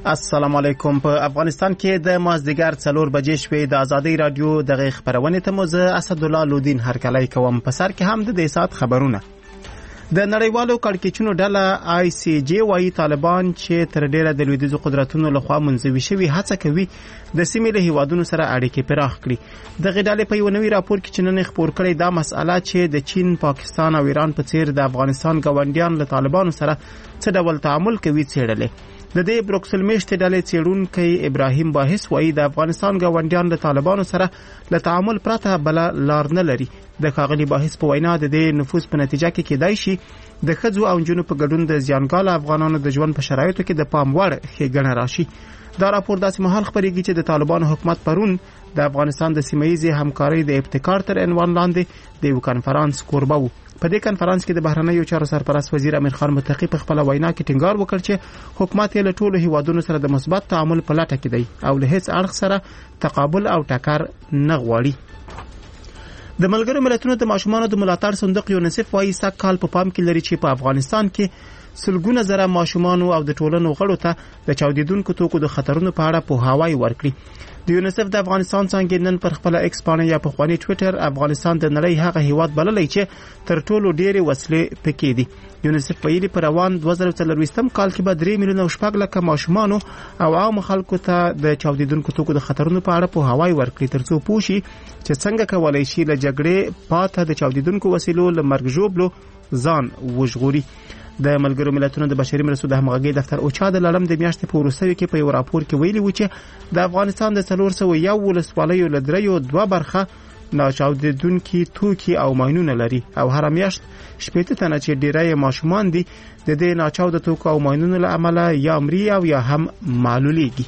السلام علیکم. په افغانستان کې د مازدیګر 4 بجې شوې د ازادي رادیو د خبرونې ته موزه اسد الله لودین هرکلی کوم. په سر کې هم د سات خبرونه. د نړیوالو کړکېچونو ډله آی سی جی وايي طالبان چې تر ډیره د لویدیځو قدرتونو لخوا منځوي شوی هڅه کوي د سیمې له هیوادونو سره اړیکې پراخ کړي. د غډالې په یو نوي راپور کې چې نن خبر کړی دا مسأله چې د چین، پاکستان او ایران په څیر د افغانستان ګاونډیان له طالبانو سره څه ډول تعامل کوي څېړلې. د دې بروکسل میشتې ډلې څېړونکی ابراهیم باحث وایي د افغانستان ګاونډیان له طالبانو سره له تعامل پرته بل لار نه لري. د ښاغلي باحث په وینا د دې نفوذ په نتیجه کې کېدای شي د ښځو او نجونو په ګډون د زیانګاله افغانانو د ژوند په شرایطو کې د پام وړ ښېګڼه راشي. دا راپور داسې مهال خبرېږي چې د طالبانو حکومت پرون د افغانستان د سیمه‌ییزې همکارۍ د ابتکار تر عنوان لاندې د یو کنفرانس کوربه و. په دې کنفرانس کې د بهرنیو چارو سرپرست وزیر امیر خان متقی په خپل وینا کې ټینګار وکړ چې حکومت یې له ټولو هیوادونو سره د مثبت تعامل په لټه کې دی او له هیڅ اړخ سره تقابل او ټکر نه غواړي. د ملګرو ملتونو د ماشومانو د ملاتړ صندوق یونیسف وايي سږ کال په پام کې لري چې په افغانستان کې سلګونه زره ماشومان او د ټولنو غړو ته د چاودیدونکو توکو د خطرونو په اړه پوهاوی ورکړي. د یونیسف د افغانستان څنګه نن پر خپل ایکس باندې یا په خواني ټوئیټر افغانستان د نړۍ هغه هیواد بللی چې تر ټولو ډېرې وسلې پکې دي. یونیسف ویلي پر روان 2024 کال کې به 3 میلیونه شپږ لکه ماشومان او عام خلکو ته د چاودیدونکو توکو د خطرونو په اړه پوهاوی ورکړي ترڅو پوه شي چې څنګه کولای شي له جګړې پاته د چاودیدونکو وسیلو له مرګ ژوبلو ځان وژغوري. د ملګرو ملتونو د بشري مرستو د همغږي دفتر اوچا د لړم د میاشتې په وروستیو کې په یو راپور کې ویلي و چې د افغانستان د 401 ولسوالیو له دریو 2 برخه ناچاودیدونکي توکي او ماینونه لري او هر میاشت 80 تنه چې ډیری ماشومان دي د دې ناچاود توکو او ماینونو له امله یا مري او یا هم معلولیږي.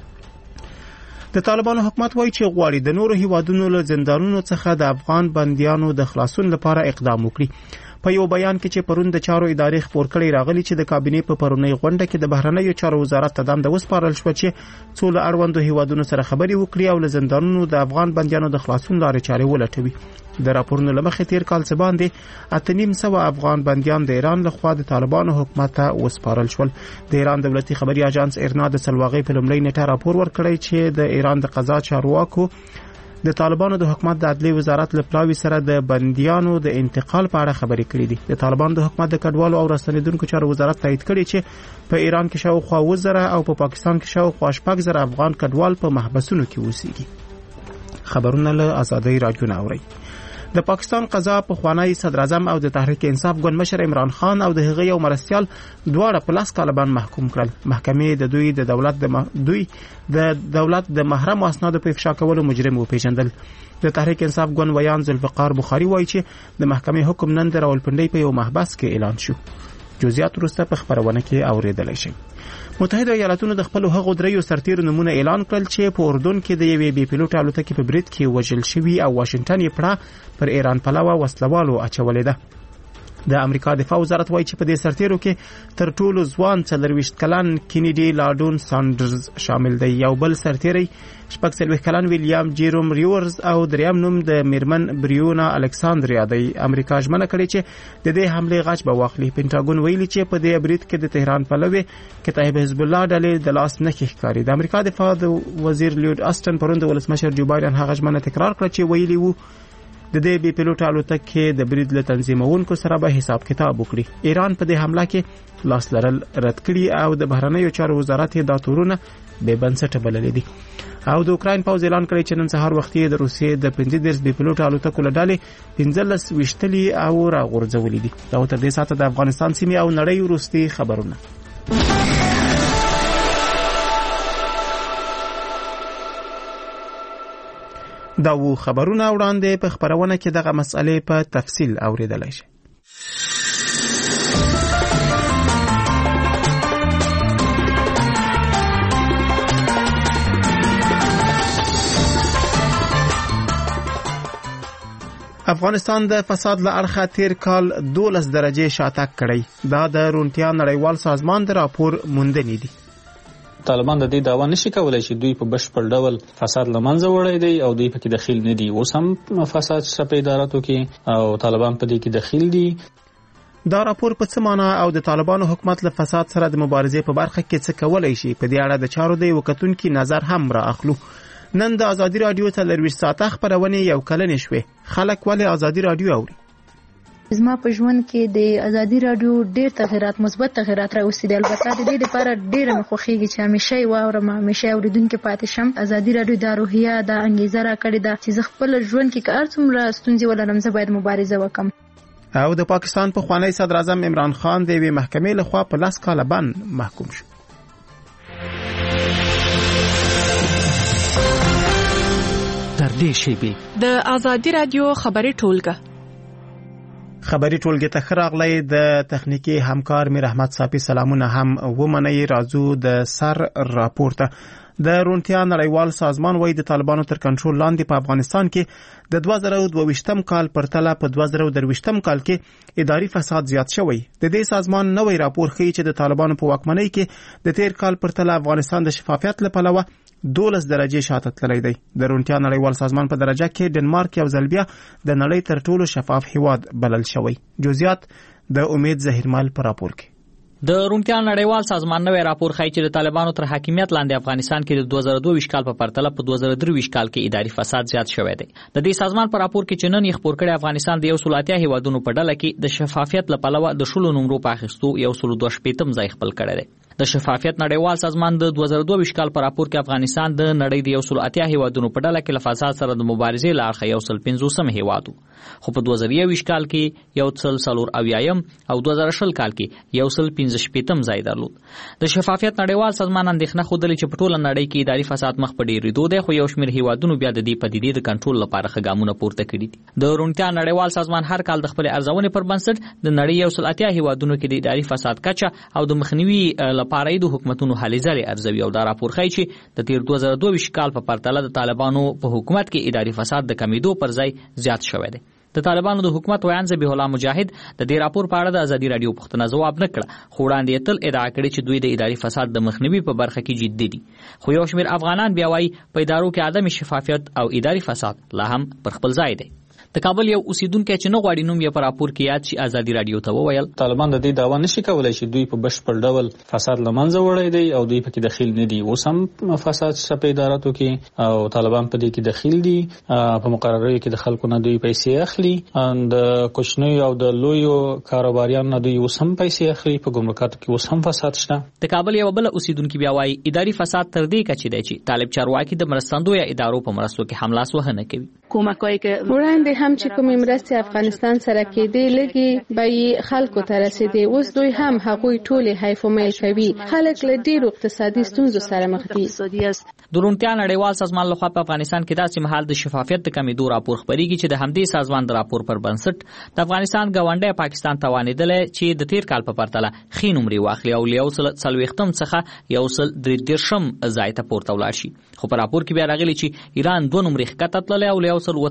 د طالبانو حکومت وایي چې غواړي د نورو هیوادونو له زندانونو څخه د افغان بندیانو د خلاصون لپاره اقدام وکړي. په یو بیان کې چې پرون د چارو ادارې خبر کړی راغلی چې د کابینې په پرونی غونډه کې د بهرنیو چارو وزارت ته دنده وسپارل شو چې څو له اړوندو هیوادونو سره خبرې وکړي او له زندانونو د افغان بندیانو د خلاصون لارې چارې ولټوي. د راپورونو له مخې تیر کال څه باندې 8.5 افغان بندیان د ایران لخوا د طالبانو حکومت ته وسپارل شول. د ایران دولتي خبري اژانس ایرنا د سلواغې په لومړۍ نیټه راپور ورکړی چې د ایران د قضا چارواکو د طالبانو د حکومت د عدلي وزارت له پلاوي سره د بنديانو د انتقال په اړه خبرې کړې دي. د طالبانو د حکومت د کډوالو او راستنیدونکو چارو وزارت تایید کړی چې په ایران کې شاوخوا 1000 او په پاکستان کې شاوخوا 8000 افغان کډوال په محبسونو کې اوسېږي. خبرونه له ازادي رادیو ناوړي. د پاکستان قضا په خوانی صدر اعظم او د تحریک انصاف ګوند مشر عمران خان او د هغه یو مرستيال دواړه په لاس طالبان محکوم کړل. محکمې د دوی د دولت د محرم اسنادو په افشا کولو مجرم وپیژندل. د تحریک انصاف ګوند ویان ذوالفقار بخاری وایي چې د محکمې حکم نن د راولپنډۍ په یو محبس کې اعلان شو. جزئیات وروسته په خبرونه کې اوریدلای شئ. متحده ایالاتونو د خپل هغو دریو سرتیرو نمونه اعلان کړل چې په اردن کې د یوې بي پيلوټ الوتکې په برید کې وژل شوی او واشنگټن یې پړه پر ایران پلوه وسلوالو اچولې ده. د امریکا دفاع وزارت وایي چې په دې سرتیرو کې تر ټولو ځوان 24 کلن کینیډي لاډون ساندرز شامل دی. یو بل سرتیری 40 کلن ویلیام جیروم ریورز او دریم نوم د میرمن بریونا الکساندریا دی. امریکا ژمنه کړې چې د دې حمله غاښ به واخلي. پینټاګون ویلي چې په دې برید کې د تهران پلوي کتاب حزب الله ډلې د لاس نه ښکاری. د امریکا دفاع وزیر لیوډ آسټن پرون د ولسمشر جو بایدن هغه ژمنه تکرار کړه چې ویلي وو د دې بي پيلوټ الوتکې د برید له تنظیمونکو سره به حساب کتاب وکړي. ایران په دې حمله کې لاس لرل رد کړي او د بهرنیو چارو وزارت یې دا تورونه بې بنسټه بللي دي. او د اوکراین پوز اعلان کړی چې نن سهار وختي د روسیې د 15 بي پيلوټ الوتکو له ډلې 15 وشتلي او راغورځولې دي. دا تر دې ساعته د افغانستان سیمې او نړۍ وروستي خبرونه. دا و خبرونه وړاندې په خبرونه کې دغه مسئله په تفصیل اوریدلای شئ. افغانستان د فساد له اړخه تیر کال 12 درجه شاتګ کړی. دا د رونټیا نړیوال سازمان د راپور موندنې دي. طالبان د دې دعوا نشي کولای چې دوی په بشپړ ډول فساد لمنځه وړي دي او دوی پکې دخیل نه دي. اوس هم فساد شپه اداراتو کې او طالبان په دې کې دخیل دي. دا راپور په څه معنا او د طالبانو حکومت له فساد سره د مبارزې په برخه کې څه کولای شي، په دې اړه د چارو د یو کتونکي نظر هم را اخلو. نن د ازادي رادیو 23 ساعته خبرونه یو کلنې شوې. خلک ولې ازادي رادیو اوري؟ زما په ژوند کې د ازادي رادیو ډېر تغیرات، مثبت تغیرات راوستي دي. البته د دې لپاره ډېر مې خوښیږي چې همیشه یې واورم، همیشه اوریدونکو پاتې شم. ازادي رادیو د روحیه د انګیزه راکړې ده چې زه خپل ژوند کې هر څومره ستونزې ولرم زه باید مبارزه وکم. او د پاکستان پخوانی صدر اعظم عمران خان د یوې محکمې لخوا په 10 کاله بند محکوم شو. تر دې شیبې د ازادي رادیو خبري ټولګه خبري ټولګه ته خراغلی د تخنیکی همکار میر احمد صافی سلامونه هم ومنئ. راځو د سر راپورته. د رونټیا نړیوال سازمان وایي د طالبانو تر کنټرول لاندې په افغانستان کې د 2022 کال پرتله په 2023 کال کې اداري فساد زیات شوی. د دې سازمان نوې راپور ښیي چې د طالبانو په واکمنۍ کې د تیر کال پرتله افغانستان د شفافیت لپاره 12 درجه شاته تللی دی. د رونټیا نړیوال سازمان په درجه کې ډنمارک یو ځل بیا د نړۍ تر ټولو شفاف هیواد بلل شوی. جزئیات د امید زهیرمل پر راپور کې. د رونټیا نړیوال سازمان نوې راپور ښیي چې د طالبانو تر حاکمیت لاندې افغانستان کې د 2022 کال په پرتله په 2023 کال کې اداري فساد زیات شوی دی. د دې سازمان په راپور کې چې نن یې خپور کړی افغانستان د 180 هیوادونو په ډله کې د شفافیت لپاره د شلو نمرو په اخیستو 122 ځای خپل کړی دی. د شفافیت نړیوال سازمان د 2022 کال په راپور کې افغانستان د نړۍ د 180 هیوادونو په ډله کې له فساد سره د مبارزې لارښه 150 هیواد، خو په 2021 کال کې 140 او 2020 کال کې 115 ځای درلود. د شفافیت نړیوال سازمان اندېښنه خوده چې په ټوله نړۍ کې اداري فساد مخ په ډېرېدو دی، خو یو شمېر هیوادونو بیا د دې پدیدې د کنټرول لپاره ښه ګامونه پورته کړي دي. د رونټیا نړیوال سازمان هر کال د خپل ارزونې پر بنسټ د نړۍ 180 هیوادونو کې د اداري فساد کچه او د مخنیوي لپاره د حکومتونو هلې ځلې ارزوي. او دا راپور ښیي چې د تیر 2022 کال په پرتله د طالبانو په حکومت کې اداري فساد د کمیدو پر ځای زیات شوی دی. د طالبانو د حکومت ویان ذبیح الله مجاهد د دې راپور په اړه د ازادي رادیو پوښتنه ځواب نه کړه، خو وړاندې تل ادعا کړې چې دوی د اداري فساد د مخنیوي په برخه کې جدي دي. خو یو شمېر افغانان بیا وایي په ادارو کې عدم شفافیت او اداري فساد لا هم پر خپل ځای دی. د کابل یو اوسیدونکو چې نه غواړي نوم یې په راپور کې یاد شي ازادي رادیو ته وویل طالبان د دې دعوا نشي کولای چې دوی په بشپړ ډول فساد لمنځه وړي دي او دوی پکې دخیل نه دي. اوس هم فساد شته په اداراتو کې او طالبان په دې کې دخیل دي. په مقرراتو کې د خلکو نه دوی پیسې اخلي، د کوچنیو او د لویو کاروباریانو نه دوی اوس هم پیسې اخلي. په ګمرکاتو کې اوس هم فساد شته. د کابل یو بل اوسیدونکو بیا وایي اداري فساد تر دې کچې دی چې طالب چارواکي د مرستندوی ادارو په مرستو کې حمله وهنه کوي. کومکای که وړاندې هم چې کومې مرستې افغانستان سره کېدې لګي به خلکو ته رسیدي، اوس دوی هم هغوی ټولې حیف و میل کوي. خلک له ډېرو اقتصادي ستونزو سره مخ دي. د رونټیا نړیوال سازمان لخوا په افغانستان کې داسې مهال د شفافیت د کمیدو راپور خپرېږي چې د همدې سازمان د راپور پر بنسټ د افغانستان ګاونډی پاکستان توانېدلی چې د تیر کال په پرتله ښې نمرې واخلي او له 140 څخه 130 ځای ته پورته ولاړ شي. خو په راپور کې بیا راغلي چې ایران 2 نمرې ښکته تللی او له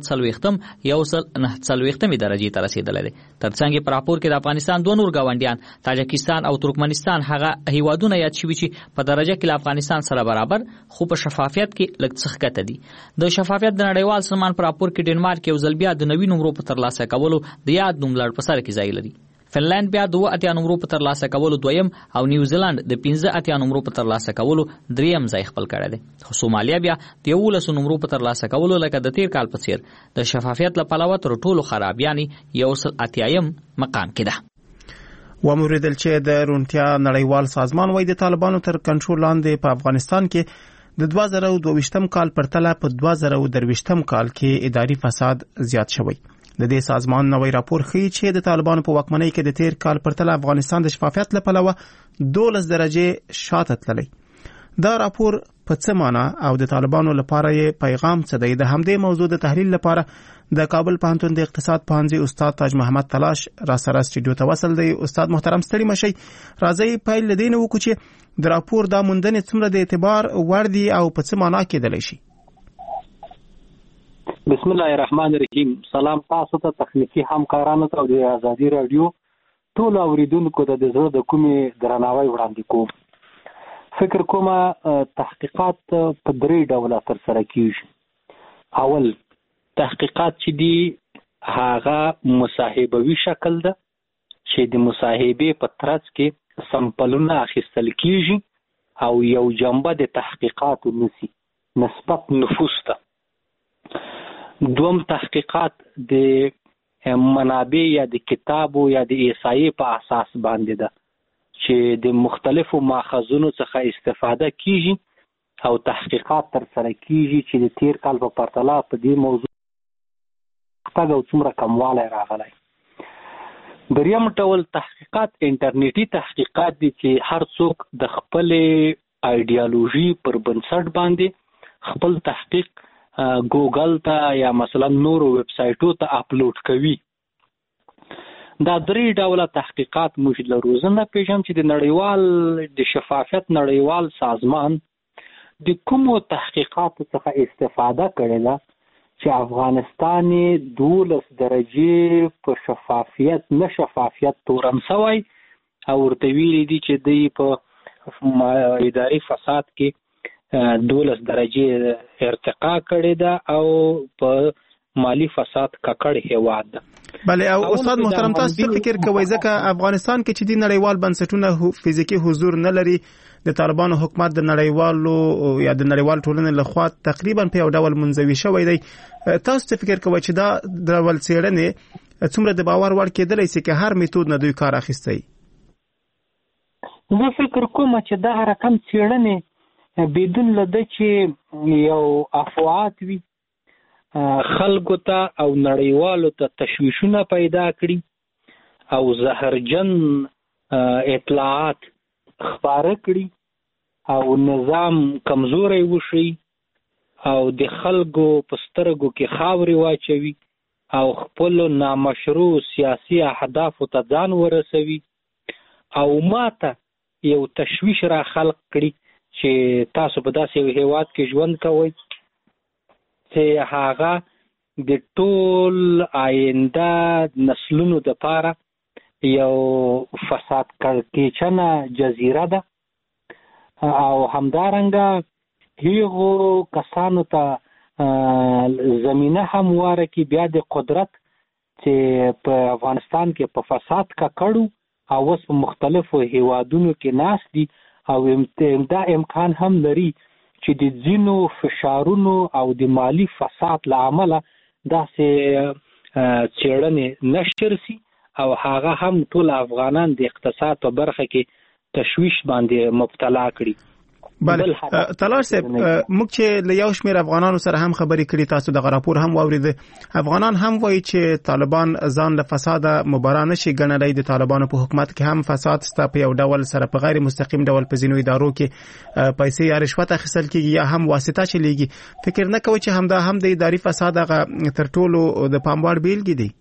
140 درجې ته رسیدلی دی. ترڅنګ په راپور کې د افغانستان 2 نور ګاونډیان تاجکستان او ترکمنستان هغه هیوادونه یاد شوي چې په درجه کې له افغانستان سره برابر خو په شفافیت کې لږ څه ښکته دي. د شفافیت د نړیوال سازمان په راپور کې ډنمارک یو ځل بیا د نوي نمرو په ترلاسه کولو د یاد نوم لړ په سر کې ځای لري. فنلند بیا 2 نمرو په ترلاسه کولو دویم او نیوزیلند د 15 نمرو په ترلاسه کولو دریم ځای خپل کړی دی. خو سومالیا بیا د 11 نمرو په ترلاسه کولو لکه د تیر کال په څیر د شفافیت لپاره تر ټولو خراب یعنی 180 مقام کې ده. وموریدل چې د رونټیا نړیوال سازمان وایي د طالبانو تر کنټرول لاندې په افغانستان کې د 2022 کال پرتله په 2023 کال کې اداري فساد زیات شوی. د دې سازمان نوې راپور ښیي چې د طالبانو په واکمنۍ کې د تیر کال پرتله افغانستان د شفافیت لپاره 12 درجه شاته تللی. دا راپور په څه معنا او د طالبانو لپاره یې پیغام څه دی؟ د همدې موضوع د تحلیل لپاره د کابل پوهنتون د اقتصاد پوهنځي استاد تاج محمد تلاش را سره سټوډیو ته وصل دی. استاد محترم ستړي مشئ، راځي پیل لدین وکړو چې د راپور دا موندنې څومره د اعتبار وړ دي او په څه معنا کېدلی شي. بسم الله الرحمن الرحیم. سلام تاسو ته، تخنیکی همکارانو ته او د ازادي رادیو ټول اوریدونکو ته د زړه د کومې درناوی وړاندې کوم. فکر کوم تحقیقات په 3 ډوله ترسره کیږي. اول تحقیقات چې دي هغه مصاحبوي شکل ده چې د مصاحبې په ترڅ کې سمپلونه اخیستل کیږي او یو جنبه د تحقیقات نسی نسبت نفوس ته. دوم تحقیقات د منابع یا د کتابو یا د احصایې په اساس باندې ده چې د مختلفو ماخذونو څخه استفاده کیږي او تحقیقات تر سره کیږي چې د تیر کال په پرتله په دې موضوع تګ او څومره کموالی راغلی. دریم ډول تحقیقات انټرنیټي تحقیقات دي چې هر څوک د خپلې ایډیالوژي پر بنسټ باندې خپل تحقیق ګوګل ته یا مثلا نورو ویب سایټو ته اپلوډ کوي. دا درې ډوله تحقیقات موږ لرو. زه نه پېژنم چې د نړیوال د شفافیت نړیوال سازمان د کومو تحقیقاتو څخه استفاده کړې ده چې افغانستان 12 درجې په شفافیت نه شفافیت تورن شوی او ورته ویلي دي چې دوی په اداري فساد کې 12 درجې ارتقا کړې ده او په مالی فساد ککړ هیواد ده. بله او استاد محترم تاسو څه فکر کوئ ځکه افغانستان کې چې د نړیوال بنسټونو فزیکی حضور نه لري د طالبانو حکومت د نړیوالو یا د نړیوال ټولنې لخوا تقریبا په یو ډول منزوي شوی دی. تاسو څه فکر کوئ چې دا ډول څېړنې څومره د باور وړ کېدلی شي که هر میتود نه دوی کار اخیستی؟ زه فکر کوم چې دا رقم څېړنې بدون له ده چې یو افواهات وي خلکو ته او نړیوالو ته تشویشونه پیدا کړي او زهرجن اطلاعات خپاره کړي او نظام کمزوری وشي او د خلکو په سترګو کې خاورې واچوي او خپل نامشروع سیاسي اهدافو ته ځان ورسوي او ماته یو تشویش را خلق کړي چې تاسو په داسې یو هیواد کې ژوند کوئ چې هغه د ټول آینده نسلونو دپاره یو فساد کړکېچنه جزیره ده او همدارنګه هغو کسانو ته زمینه همواره کې بیا د قدرت چې په افغانستان کې په فساد ککړو او اوس په مختلفو هیوادونو کې ناست دي او دا امکان هم لري چې د ځینو فشارونو او د مالی فساد له امله داسې څېړنې نشر سي او هغه هم ټول افغانان د اقتصاد په برخه کې تشویش باندې مبتلا کړي. بله طلال صاحب موږ چې له یو شمېر افغانانو سره هم خبرې کړي تاسو دغه راپور هم واورېده. افغانان هم وایي چې طالبان ځان له فساده مبرا نشي ګڼلی. د طالبانو په حکومت کې هم فساد سته په یو ډول سره په غیر مستقیم ډول په ځینو ادارو کې پیسې یا رشوت اخیستل کېږي یا هم واسطه چلیږي. فکر نه کوئ چې همدا هم د اداري فساد هغه تر ټولو د پام وړ بیلګې دي؟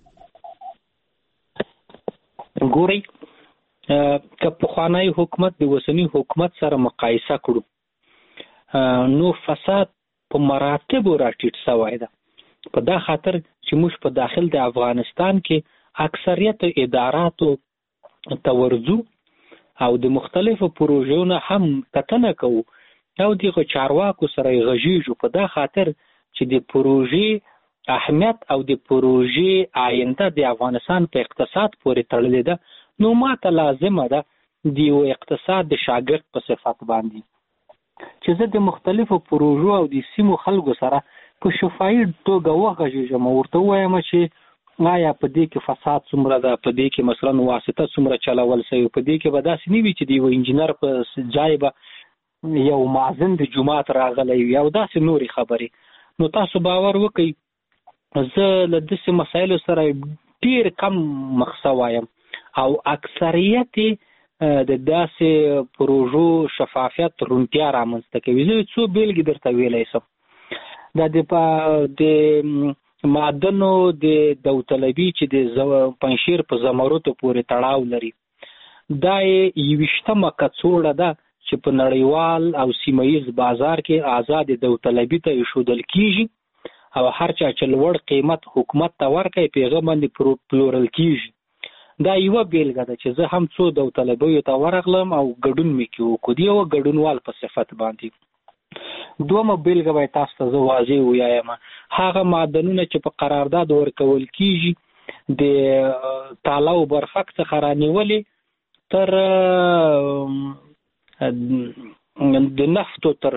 ګورئ که پخوانی حکومت د اوسني حکومت سره مقایسه کړو نو فساد په مراتبو راټیټ شوی ده. په دا خاطر چې موږ په داخل د افغانستان کې اکثریت اداراتو ته ورځو او د مختلفو پروژو نه هم کتنه کوو او دغه چارواکو سره یې غږیږو په دا خاطر چې د پروژې اهمیت او د پروژې آینده د افغانستان په اقتصاد پورې تړلې ده. نو ماته لازمه ده د یو اقتصاد د شاګرد په صفت باندې چې زه د مختلفو پروژو او د سیمو خلکو سره په شفاهي توګه وغږیږم او ورته ووایم چې آیا په دې کې فساد څومره ده، په دې کې مثلا واسطه څومره چلول شوې، په دې کې به داسې نه وي چې د یو انجینر په ځای به یو مازن د جومات راغلی وي او داسې نورې خبرې. نو تاسو باور وکئ زه له داسې مسایلو سره ډېر کم مخ شوی یم او اکثریت د داسې پروژو شفافیت رونتیا رامنځته کوي. زه څو بیلګې درته ویلی شم. دا د معدنو د داوطلبي چې د پنجشیر په زمرودو پورې تړاو لري، دا یې 20مه کڅوړه ده چې په نړیوال او سیمهییز بازار کې آزاد داوطلبي ته ایښودل کیږي او هر چا چې لوړ قیمت حکومت ته ورکوي په هغه باندې پلورل کیږي. دا یوه بیلګه ده چې زه هم څو داوطلبیو ته ورغلم او ګډون مې کې وکړو، د یوه ګډونوال په صفت باندې. دومه بیلګه باید تاسو ته زه واضح ووایم، هغه معدنونه چې په قرارداد ورکول کیږي د تاله او برفک څخه رانیولې تر د نفتو تر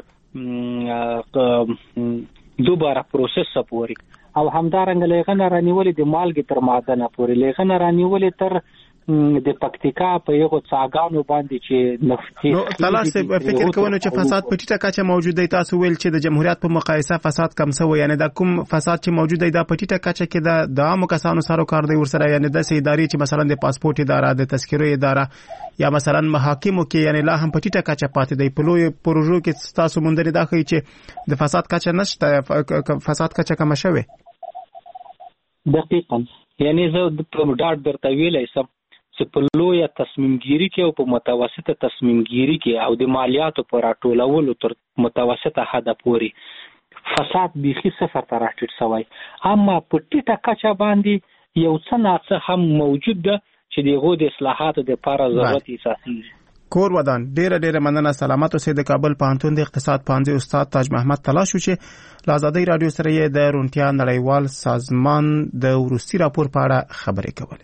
دوباره پروسس پورې او همدارنګه لغنه رانیولې د مالګې تر معدنه پورې لغنه رانیولې تر د پکتیکا په یو څاګانو باندې چې نفتي نو تلاش فکر کوونو چې فساد په ټیټه کچه موجود دی تاسو ویل چې د جمهوریت په مقایسه فساد کم شوی یعنی دا کوم فساد چې موجود دی دا په ټیټه کچه کې د عامو کسانو سره کار دی ورسره یعنی د ادارې چې مثلا د پاسپورت اداره د تذکرو اداره یا مثلا محاکمو کې یعنی لا هم په ټیټه کچه پاتې دی په لوی پروژو کې تاسو مونږ دا کوي چې د فساد کچه نشته فساد کچه کم شوی دقیقاً یعنی زه د ډاټ درته ویلای سم چې په لوی تصمیم ګیری کې او په متوسطه تصمیم ګیری کې او د مالیاتو پر راټولولو تر متوسطه حد پورې فساد بيخي صفر ته راټیټ شوی اما په ټیټه کچه باندې یو څه ناڅه هم موجود ده چې دغه د اصلاحاتو لپاره ضرورت اساسي دی. کور ودان ډیره مننه سلامت اوسئ. د کابل پوهنتون د اقتصاد پوهنځي استاد تاج محمد تلاشو چې له آزادۍ رادیو سره یې د روڼتیا نړیوال سازمان د وروستي راپور په اړه خبرې کولې.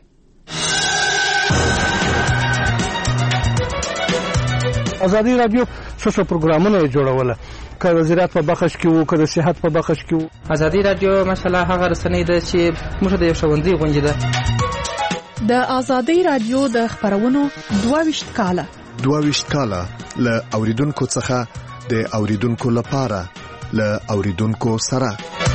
آزادۍ رادیو څو پروګرامونه جوړوله که وزارت په بخښ کې وو که د صحت په بخښ کې وو. آزادۍ رادیو مثلا هغه رسنۍ ده چې موږ د یو ښوونځي غونډه ده. د آزادۍ رادیو د خبرونو 22 کاله له اوریدونکو څخه د اوریدونکو لپاره له اوریدونکو سره.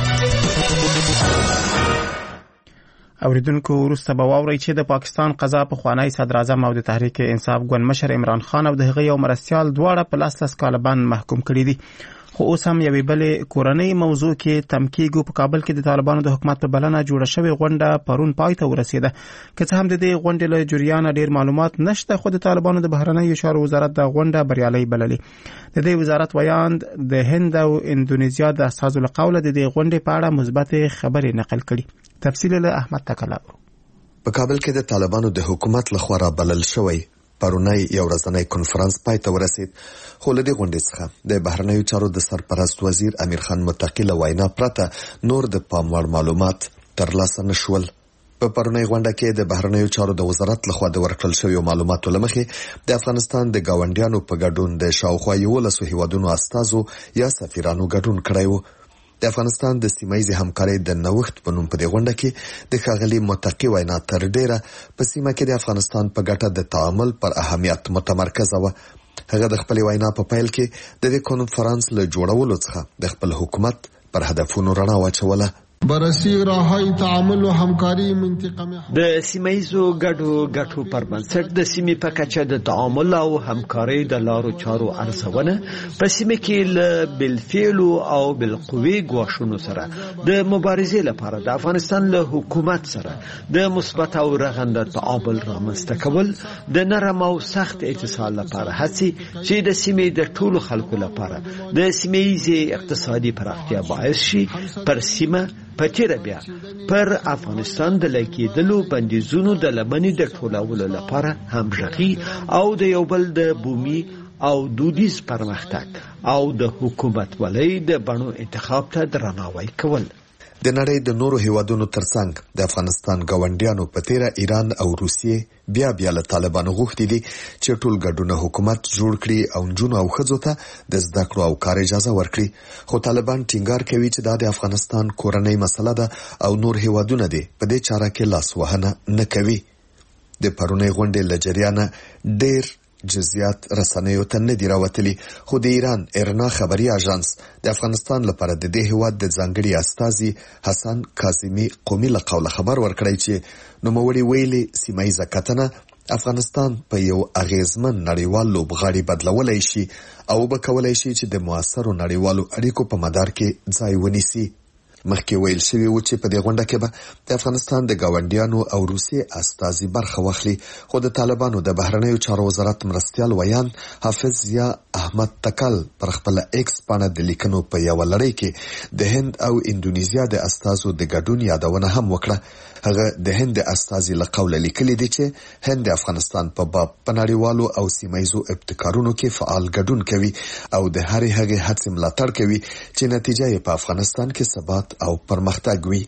اوریدونکو وروسته به واورئ چې د پاکستان قضا په خوانی صدر اعظم او د تحریک انصاف ګوند مشر عمران خان او د هغه یو مرستیال دواړه په 10 کال باندې محکوم کړي دي. خو اوس هم یوې بلې کورنۍ موضوع کې تمکیګو په کابل کې د طالبانو د حکومت په بلنه جوړه شوې غونډه پرون پای ته ورسېده. که څه هم د دې غونډې له جریان ډیر معلومات نشته خو د طالبانو د بهرنیو چارو وزارت د غونډه بریالۍ بللې. د دې وزارت ویاند د هند او اندونیزیا د استازو له قوله د دې غونډې په اړه مثبت خبرې نقل کړي. تفصیل له احمد تکلا. په کابل کې د طالبانو د حکومت لخوا را بلل شوی پرونی یو ورځنی کنفرانس پای ته ورسید. خو له دې غونډې څخه د بهرنیو چارو د سرپرست وزیر امیر خان متقی له وینا پرته نور د پام وړ معلومات ترلاسه نشول. په پرونی غونډه کې د بهرنیو چارو د وزارت لخوا د ورکړل شویو معلوماتو لمخې د افغانستان د گاونډیانو په ګډون د شاوخوا 11 هیوادونو استازو یا سفیرانو ګډون کړی و. د افغانستان د سیمایي همکارۍ د نوښت په نوم په دې غونډه کې د ښاغلي متقی وینا تر ډیره په سیمه کې د افغانستان په ګټه د تعامل پر اهمیت متمرکزه و. هغه د خپل وینا په پیل کې د دې کنفرانس له جوړولو څخه د خپل حکومت پر هدفونو رڼا واچوله. بررسي راهي تعامل او همکاري منطقه د سیمایزو ګډو پر بنسټ د سیمې په کچه د تعامل او همکاري د لارو چارو ارزونه په سیمه کې له بالفعل او بالقوي غواړو سره د مبارزې لپاره د افغانستان له حکومت سره د مثبت او رغنده تعامل رامنځته کول د نرم او سخت اتصال لپاره هڅې چې د سیمې د ټولو خلکو لپاره د سیمایي اقتصادي پراختیا باعث شي پر سیمه پچیره بیا پر افغانستان د لکېدلو بندیزونو د لمنې د ټولولو لپاره همغږي او د یو بل د بومي او دودیز پرمختګ او د حکومت ولې د بڼو انتخاب ته درناوی کول. د نړۍ د نورو هیوادونو ترڅنګ د افغانستان ګاونډیانو په تیره ایران او روسیې بیا له طالبانو غوښتي دي چې ټول ګډونه حکومت جوړ کړي او جنونو او ښځو ته د زده کړو او کار اجازه ورکړي. خو طالبان ټینګار کوي چې دا د افغانستان کورنۍ مسله ده او نور هیوادونه دي په دې چاره کې لاس وهنه نه کوي. د پرونی غونډې له جریانه ډېر جزئیات رسنیو ته نه دی راوتلي خو د ایران ارنا خبري اژانس د افغانستان لپاره د دې هیواد د ځانګړي استازي حسن کاظمي قومي له قوله خبر ورکړی چې نوموړي ویلي سیمایي کتنه افغانستان په یو اغیزمن نړیوال لوبغاړي بدلولای شي او به کولای شي چې د موثرو نړیوالو اړیکو په مدار کې ځای ونیسي. مخکې ویل شوی و چې په دې غونډه کې به د افغانستان د گاونډیانو او روسیې استازي برخه واخلي خو د طالبانو د بهرنیو چارو وزارت مرستیال ویان حافظ ضیا احمد تکل پر خپل ایکس باندې د لیکنو په یو لړۍ کې د هند او اندونیزیا د استازو د ګډون یادونه هم وکړه. هغه د هند استازي له قوله لیکلي دي چې هند د افغانستان په باب په نړیوالو او سیمایزو ابتکارونو کې فعال ګډون کوي او د هرې هغې هڅې ملاتړ کوي چې نتیجه یې په افغانستان کې ثبات او پرمختګ وي.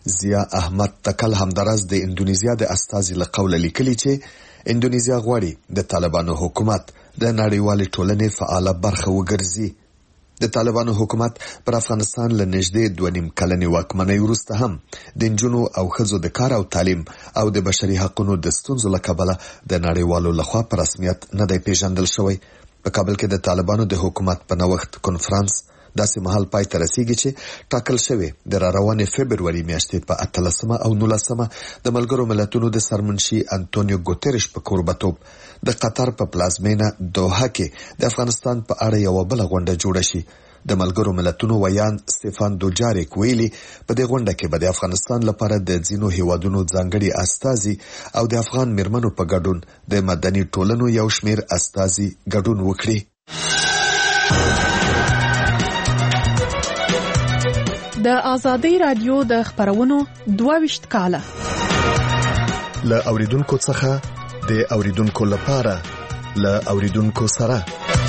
زیا احمد تکل همدارس د اندونیزیا د استازي له قوله لیکلي چې اندونیزیا غواړي د طالبانو حکومت د نړیوالې ټولنې فعاله برخه وګرځي. د طالبانو حکومت پر افغانستان له نږدې 2.5 کلنې واکمنۍ وروسته هم د نجونو او ښځو د کار او تعلیم او د بشري حقوقو د ستونزو له کبله د نړیوالو لخوا په رسمیت نه دی پیژندل شوی. په کابل کې د طالبانو د حکومت په نوښت کنفرانس داسې مهال پای ته رسیږي چې ټاکل شوی د روانې فبروري میاشتې په 18 او 19 د ملګرو ملتونو د سرمنشي انټونیو ګوتریش په قربتوب د قطر په پلازمینه دوحه کې د افغانستان په اړه یو بل غونډه جوړه شي. د ملګرو ملتونو ویان سټيفان دوجاریک ویلي په دې غونډه کې به د افغانستان لپاره د ځینو هیوادونو ځانګړي استازي او د افغان میرمنو په ګډون د مدني ټولنو یو شمیر استازي ګډون وکړي. د آزادۍ رادیو د خبرونو 22 کاله له اوریدونکو څخه د اوریدونکو لپاره له اوریدونکو سره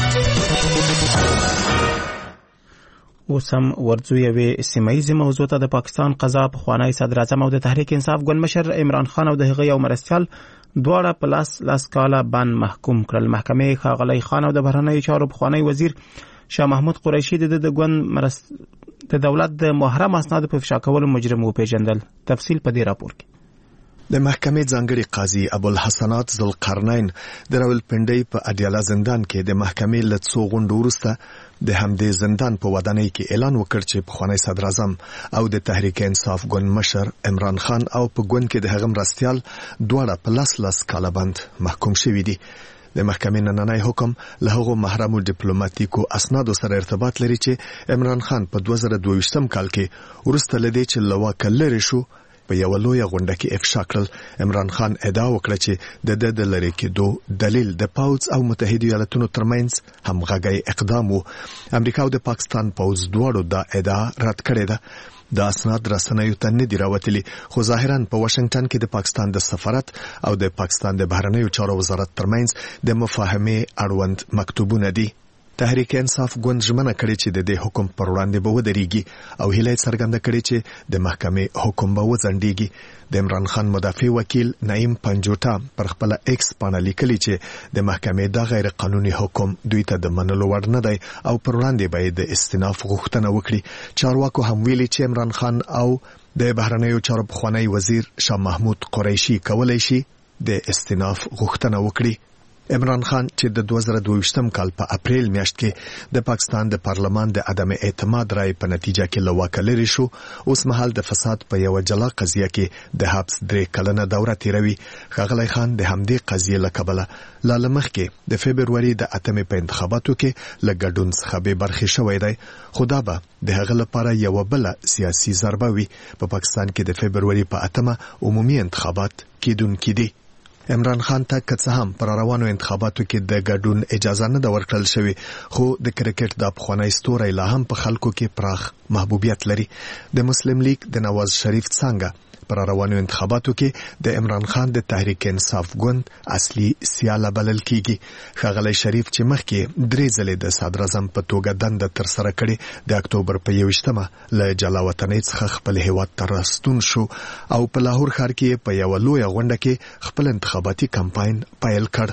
وسم ورځو یوې سیمایي موضوع ته د پاکستان قضا په خوانی صدر اعظم او د تحریک انصاف ګوند مشر عمران خان او د هغه یو مرستیال دواړه په لاس کاله باندې محکوم کړل. محکمې ښاغلی خان او د بهرنیو چارو په خوانی وزیر شاه محمود قریشي د ګوند د دولت د محرم اسناد په افشا کولو مجرم وپیژندل. تفصیل په دې راپور کې. د محکمې ځانګړي قاضي ابوالحسنات ذوالقرنین د راولپنډۍ په اډیاله زندان کې د محکمې له څو غونډو وروسته د همدې زندان په ودانۍ کې اعلان وکړ چې پخوانی صدر اعظم او د تحریک انصاف ګوند مشر عمران خان او په ګوند کې د هغه مرستیال دواړه په لاس کاله باندې محکوم شوي دي. د محکمې نننی حکم له هغو محرمو ډیپلوماټیکو اسنادو سره ارتباط لري چې عمران خان په 2022 کال کې وروسته لدی چې له واکه لرې شو په یو لوی غونډه کې افشا کړل. عمران خان ادعا وکړه چې د لری کېدو دلیل د پاوز او متحده ایالاتونو ترمنځ همغږي اقدام وو. امریکا او د پاکستان پاوز دواړو دا ادعا رد کړې ده. د اسناد رسنیو ته نه دی راوتلي، خو ظاهرا په واشنگټن کې د پاکستان د سفارت او د پاکستان د بهرنیو چارو وزارت ترمنځ د مفاهمې اړوند مکتوبونه دي. تحریک انصاف ګوند ژمنه کړې چې د دې حکم پر وړاندې به ودرېږي او هیله څرګنده کړې چې د محکمې حکم به وځنډېږي. د عمران خان مدافع وکیل نعیم پنجوټا پر خپل ایکس باندې لیکلي چې د محکمې دا غیر قانوني حکم دوی ته د منلو وړ نه دی او پر وړاندې به د استئناف غوښتنه وکړي. چارواکو هم ویلي چې عمران خان او د بهرنیو چارو پخوانی وزیر شاه محمود قریشي کولای شي د استئناف غوښتنه وکړي. عمران خان چې د 2022 کال په اپریل میاشت کې د پاکستان د پارلمان د عدم اعتماد رای په نتیجه کې لواکه لري شو، اوس مهال د فساد په یو جلا قضیه کې د حبس 3 کلنه دوره تیروي. ښاغلی خان د همدې قضیې له کبله لاله مخکې د فبروري د 8 په انتخاباتو کې له ګډون څخه به برخې شوی دی، خو دا به د هغه لپاره یو بل سیاسي ضربه وي. په پاکستان کې د فبروري په 8 عمومي انتخابات کېدونکي دي. عمران خان ته که څه هم پر روانو انتخاباتو کې د ګډون اجازه نه ورکړل شوی، خو د کرکټ د افغاني ستوري لا هم په خلکو کې پراخ محبوبیت لري. د مسلم لیگ د نواز شریف څنګه پر روانو انتخاباتو کې د عمران خان د تحریک انصاف ګوند اصلي سیاله بلل کیږي. ښاغلی شریف چې مخکې 3 ځلې د صدر اعظم په توګه دنده تر سره کړې، د اکتوبر په 21 له جلاوطنۍ څخه خپل هیواد ته راستون شو او په لاهور ښار کې په یو لوی غونډه کې خپل انتخاباتي کمپاین پیل کړ.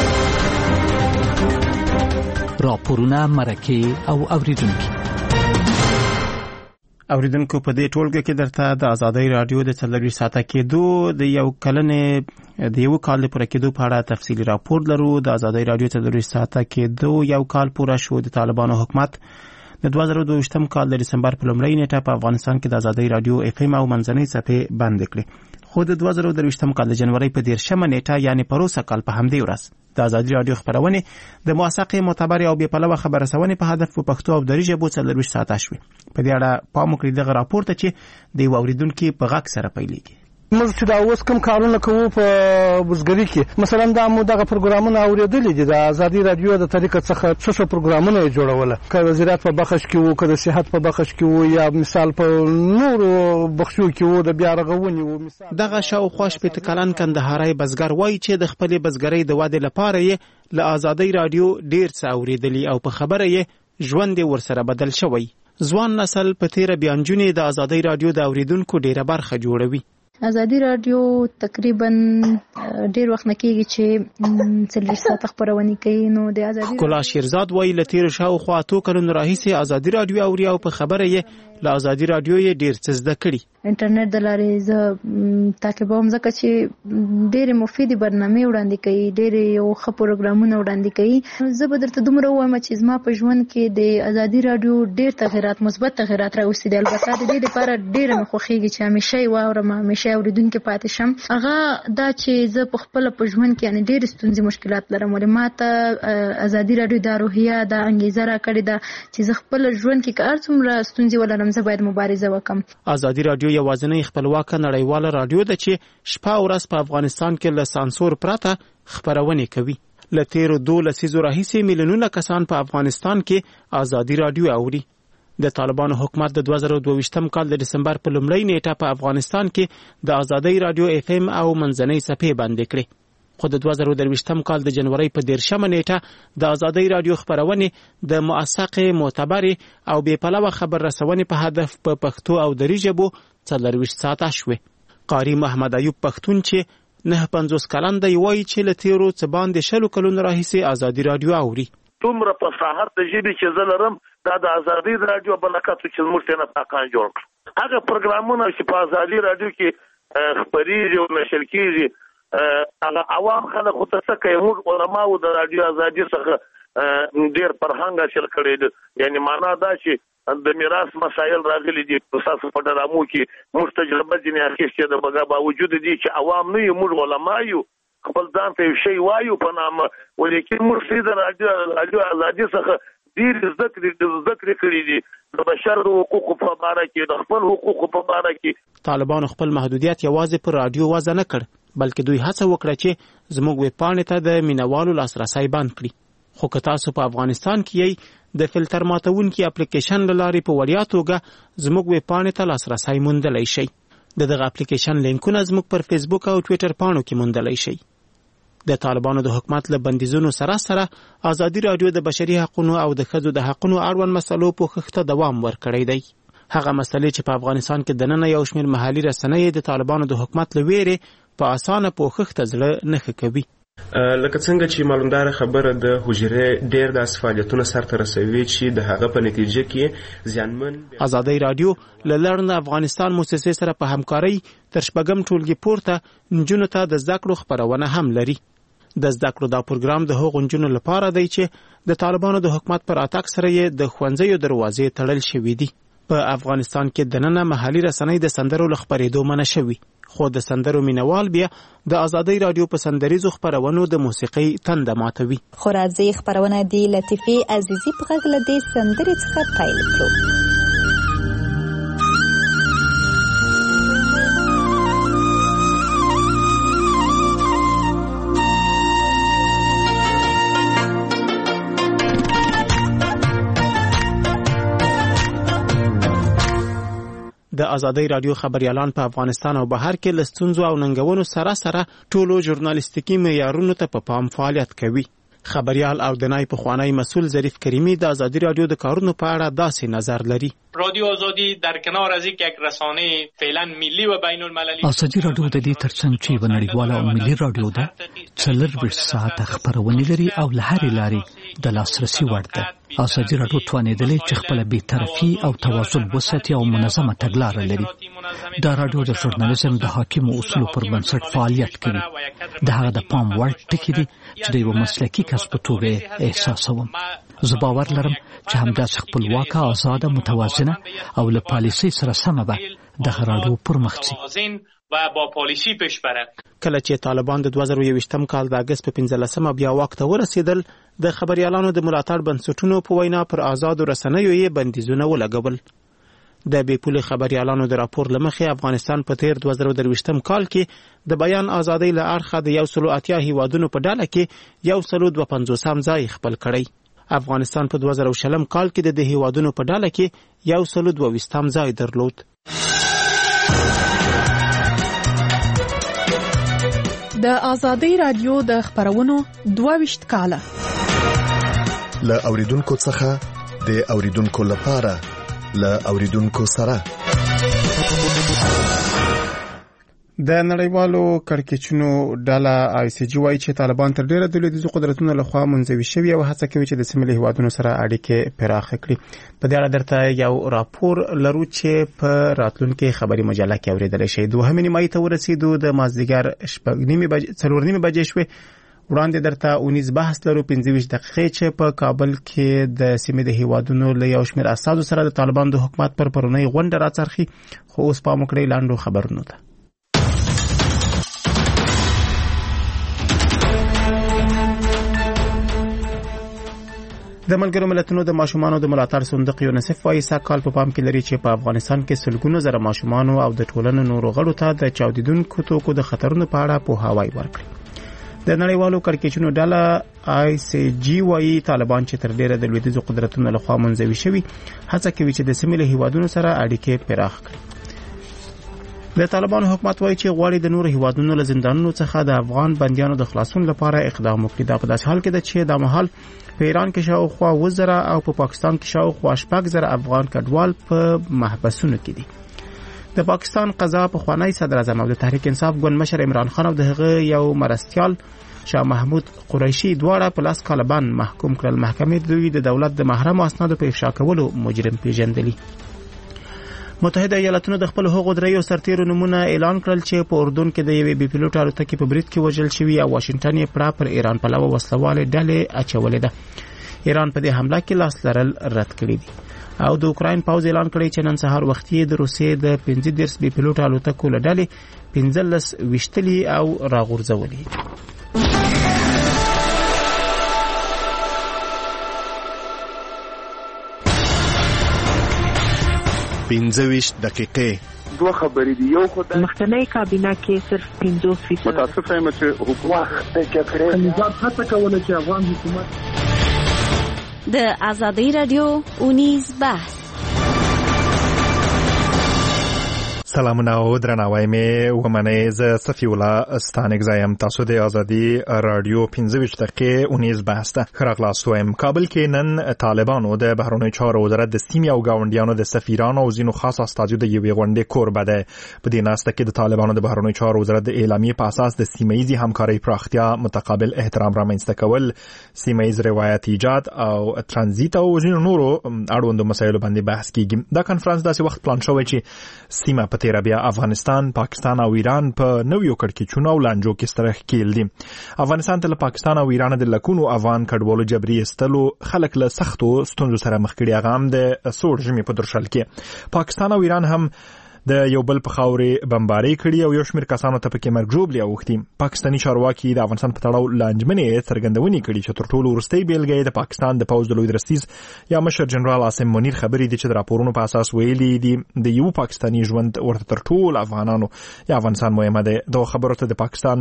راپورونه مرکه او اوریدونکو په دې ټولګه کې درته د آزادۍ رادیو د 24 ساعته کېدو د یو کال پوره کېدو په اړه تفصیلي راپور لرو. د آزادۍ رادیو 24 ساعته کېدو یو کال پوره شو. د طالبانو حکومت د 2022 کال د دسمبر په لومړۍ نیټه په افغانستان کې د آزادۍ رادیو اف ام او منځنۍ صفحې بند کړې، خو د 2023 کال د جنوري په 10 نیټه یعنی پروسه کال په همدې ورځ د آزادۍ رادیو خبرونه د موثقې معتبر او بې پلوه خبررسونې په هدف په پښتو او دری ژبو 24 ساعته شوې. په دې اړه پام وکړئ دغه راپور ته چې د اوریدونکو په غږ سره پیلېږي. موږ چې دا اوس کوم کارونه کوو په بزګري کې، مثلا دا مو دغه پروګرامونه اوریدلې دي د آزادۍ رادیو د طریقه څخه څه پروګرامونه جوړول، که وزارت په بخش کې وو، که د صحت په بخش کې وو، یا مثال په نورو بخشو کې وو د بیا رغونې وو. مثال دغه شاوخوا شپېته کلن کندهاري بزګر وایي چې د خپلې بزګرۍ د ودې لپاره یې له آزادۍ رادیو ډېر څه اوریدلي او په خبره یې ژوند ورسره بدل شوی. ځوان نسل په تیر بیانجونې د ازادي رادیو د اوریدونکو ډیره برخه جوړوي. ازادي رادیو تقریبا ډیر وخت نکېږي چې 40 ساعت خبرونه کوي. نو د ازادي کلا شیرزاد وایي لتیر شاوخوا 2 کلونو راهیسې ازادي رادیو اوري او په خبره یې له ازادي رادیو یې ډیر څه زده کړي. انټرنیټ د لارې زه تعقیبوم ځکه چې ډېر مفیدې برنامې وړاندې کوي، ډېر یو ښه پروګرامونه وړاندې کوي. زه به درته دومره ووایم چې زما په ژوند کې د ازادي رادیو ډېر تغیرات، مثبت تغیرات راوستي دي. البته د دې لپاره ډېره مې خوښېږي چې همیشه یې واورم، همیشه یې اورېدونکې پاتې شم. هغه دا چې زه په خپله په ژوند کې یعنې ډېرې ستونزې مشکلات لرم، ولې ما ته ازادي رادیو دا روحیه، دا انګیزه راکړې ده چې زه خپل ژوند کې که هر څومره ستونزې ولرم زه باید مبارزه وکړم. ازادي رادیو یوازینی خپلواکه نړیواله رادیو ده چې شپه او ورځ په افغانستان کې له سانسور پرته خبرونه کوي. له تیرو 2 لسیزو راهیسې میلیونونه کسان په افغانستان کې ازادي رادیو اوري. د طالبانو حکومت د 2022 کال د دسمبر په لومړۍ نیټه په افغانستان کې د ازادي رادیو FM او منځنۍ صفحې بندې کړې. خو د 2023 کال د جنوري په 13 نیټه د ازادي رادیو خبرونه د موثقه، معتبر او بې پلوه خبر رسونې په هدف په پښتو او دری ژبو 24 ساعته شوه. قاری محمد ایوب پښتون چې 59 کلن دی وایي چې له تیرو څه باندې 20 کلونو راهیسې ازادي رادیو اوري. دومره فصاحت د ژبې چې زه لرم دا د ازادي رادیو برکت چې موږ ته نه پاکان جوړ کړ. هغه پروګرامونه چې په ازادي رادیو کې خبريږي او نشر کیږي هغه عوام خلک خو ته کوي. موږ علماو د رادیو ازادي څخه ډیر فرهنګ حاصل کړی دی. یعنی معنا دا چې د میراث مسایل راغلي دي په تاسو په ډرامو کې موږ تجربه دي نه اخیستې د بګا باوجود دي چې عوام نه یو، موږ علما یو، خپل ځان ته شی وایو په نامه، ولیکن موږ سید رادیو ازادي څخه ډیر ذکر کړی دي د بشر د حقوقو په اړه کې، د خپل حقوقو په اړه کې. طالبانو خپل محدودیت یوازې پر رادیو وضع نه کړ، بلکې دوی هڅه وکړه چې زموږ ویب پاڼې ته د مینوالو لاسرسی بند کړي. خو که تاسو په افغانستان کې د فلټر ماتونکي اپلیکیشن لاري په وړیا توګه زموږ ویب پاڼې ته لاسرسی موندلی شئ. دغه اپلیکیشن لینکونه زموږ پر فیسبوک او ټویټر پاڼو کې موندلی شئ. د طالبانو د حکومت له بندیزونو سره ازادي رادیو د بشري حقوقو او د ښځو د حقوقو اړوند مسلو په خښته دوام ورکړی دی. هغه مسلې چې په افغانستان کې د نن یو شمېر محلي رسنۍ د طالبانو د حکومت له ویرې په اسانه په خښته زړه نه ښه کوي. لکه څنګه چې معلومدار خبره د حجرې ډېر د فعالیتونو سرته رسوي چې د هغه په نتیجه کې زیانمن. ازادي رادیو له لړن افغانستان مؤسسې سره په همکارۍ تر شپږم ټولګي پورته نجونو ته د زده کړو خبرونه هم لري. د زده کړو دا پروګرام د هغو نجونو لپاره دی چې د طالبانو د حکومت پر اتاک سره یې د ښوونځیو دروازې تړل شوې دي. په افغانستان کې د نن محلي رسنۍ د سندرو له خبرېدو منع شوي، خو د سندرو مینوال بیا د ازادي رادیو په سندریزو خبرونو د موسیقۍ تنده ماتوي. خو راځي خبرونه دی لطیفه عزیزی په غږ له دې سندرې څخه پیل کړو. د ازادي رادیو خبريالان په افغانستان او بهر کې لستونزو او ننګونو سره ټولو ژورنالیستیکي معیارونو ته په پام فعالیت کوي. خبريال او د نای پخوانی مسول ظریف کریمی د ازادي رادیو د کارونو په اړه داسې نظر لري. رادیو آزادی در کنار از یک رسانه فعلا ملی و بین المللی، ازادي رادیو د دې ترڅنګ چې و نړیواله او ملي رادیو ده 24 ساعته خبرونه لري او له هرې لارې د لاسرسي وړ ده. ازادي رادیو توانیدلې چې خپل بی‌طرفي او توازن وساتي او منظمه تګلاره لري. دا رادیو د ژورنالیزم د حاکمو اصولو پر بنسټ فعالیت کوي. د هغه د پام وړ ټکی دی چې د یو مسلکي کس په توګه احساسوم. زه باور لرم چې همداسې خپلواکه، آزاده، متوازنه او له پالیسۍ سره سمه به دغه رادیو پرمخ ځي و با پالیسی پیش بره. کله چې طالبان د 2021 کال د اگست په 15 بیا واک ته ورسېدل، د خبريالانو د ملاتړ بنسټونو په وینا پر آزادو رسنیو یې بندیزونه ولګول. د بیپولي خبريالانو د راپور لمخې افغانستان په تیر 2023 کال کې د بیان ازادۍ له اړخه د 180 هیوادونو په ډله کې 152 ځای خپل کړی. افغانستان په 2020 کال کې د هیوادونو په ډله کې 122 ځای درلود. د ازادي رادیو د خبرونو 22 کاله له اوریدونکو څخه د اوریدونکو لپاره ل اوریدونکو سره. د نړیوالو کړکېچونو ډله آی سی جی وايي چې طالبان تر ډیره د لویدیځو قدرتونو لخوا منزوي شوي او هڅه کوي چې د سیمې له هیوادونو سره اړیکې پراخ کړي. په دې اړه درته یو راپور لرو چې په راتلونکي خبري مجله کې اوریدل شي. 2 نیمه ته ورسېدو د مازدیګر 4:30 بجې شوې. وړاندې درته 19 بحث لرو 25 دقیقې چې په کابل کې د سیمې د هیوادونو له یو شمېر اساسو سره د طالبان د حکومت پر پرونی غونډه راڅرخي. خو اوس پام وکړئ لاندو خبرونو ته. د ملګرو ملتونو د ماشومانو د ملاتړ صندوق یونیسف وايي ساکال په پام کې لري چې په افغانستان کې سلګونو زره ماشومان او د ټولنې نورو غړو ته د چاودیدونکو توکو د خطرونو په اړه پوهاوی ورکړي. د نړیوالو کړکېچونو ډله آی سی جی وايي طالبان چې تر ډیره د لویدیځو قدرتونو لخوا منزوي شوي هڅه کوي چې د سیمې له هیوادونو سره اړیکې پراخ کړي. د طالبانو حکومت وايي چې غواړي د نورو هیوادونو له زندانونو څخه د افغان بنديانو د خلاصون لپاره اقدام وکړي. دا په داسې حال کې ده چې د مهال په ایران کې شاوخوا 1000 او په پاکستان کې شاوخوا 8000 افغان کډوال په محبسونو کې دي. د پاکستان قضا په خوانی صدر اعظم او د تحریک انصاف ګوند مشر عمران خان او دغه یو مرستيال شاه محمود قریشي دواړه په لاس کالبان محکوم کړل. محکمې دوی د دولت د محرم اسنادو په افشا کولو مجرم پیژندلی. متحده ایالاتونو د خپل هغو دریو سرتیرو نمونه اعلان کړل چې په اردن کې د یوې بي پيلوټ الوتکې په برید کې وژل شوی او واشنگټن یې پر ایران پلوه وسلواله ډلې اچولې ده. ایران په دې حمله کې لاس لرل رد کړی دي او د اوکراین پاوز اعلان کړی چې نن سهار وختي د روسیې د 15 بي پيلوټ الوتکو له ډلې 15 وشتلي او راغورځولې. 25 دقیقې. دوه خبرې دي. یو خدای مخکنی کابینه کې صرف 50% متاسف یم چې حکومت ته کړی نظام هڅه کوله چې افغان حکومت د آزادۍ رادیو 19 بحث. سلامونه او درناوی مې ومنئ. زه صفی الله ستانک زایم. تاسو د ازادي رادیو 25 دقیقې 19 بحث ته خراغلاست وایم. کابل کې نن طالبانو د بهرنیو چارو وزارت د سیمې او گاونډیانو د سفیرانو او ځینو خاص استازو د یوې غونډې کوربه ده. په دې ناسته کې د طالبانو د بهرنیو چارو وزارت د اعلامیې په اساس د سیمه‌ایزي همکارۍ پراختیا، متقابل احترام رامنځته کول، سیمه‌ایز روایت ایجاد او ترانزیت او ځینو نورو اړوندو مسایلو باندې بحث کیږي. دا کانفرنس داسې وخت پلان شوی چې سیمه په تیر بیا افغانستان، پاکستان او ایران په نویو کړکېچونو او لانجو کې سترخ کېل دي. افغانستان ته له پاکستان او ایران د لکونو افغان کډوالو جبري استلو خلک له سختو ستونزو سره مخ کړي. هغه هم د سوړ ژمي په درشل کې. پاکستان او ایران هم د یو بل په خاورې بمباري کړي او یو شمېر کسانو ته پکې مرګ ژوبلې اوښتي. پاکستاني چارواکي د افغانستان په تړاو لانجمنې څرګندونې کړي چې تر ټولو وروستۍ بیلګه د پاکستان د پوځ د لوی درستیز یا مشر جنرال عاصم منیر خبرې دي چې د راپورونو په اساس ویلي دي د یو پاکستاني ژوند ورته تر ټولو افغانانو یا افغانستان مهمه ده. د خبرو ته د پاکستان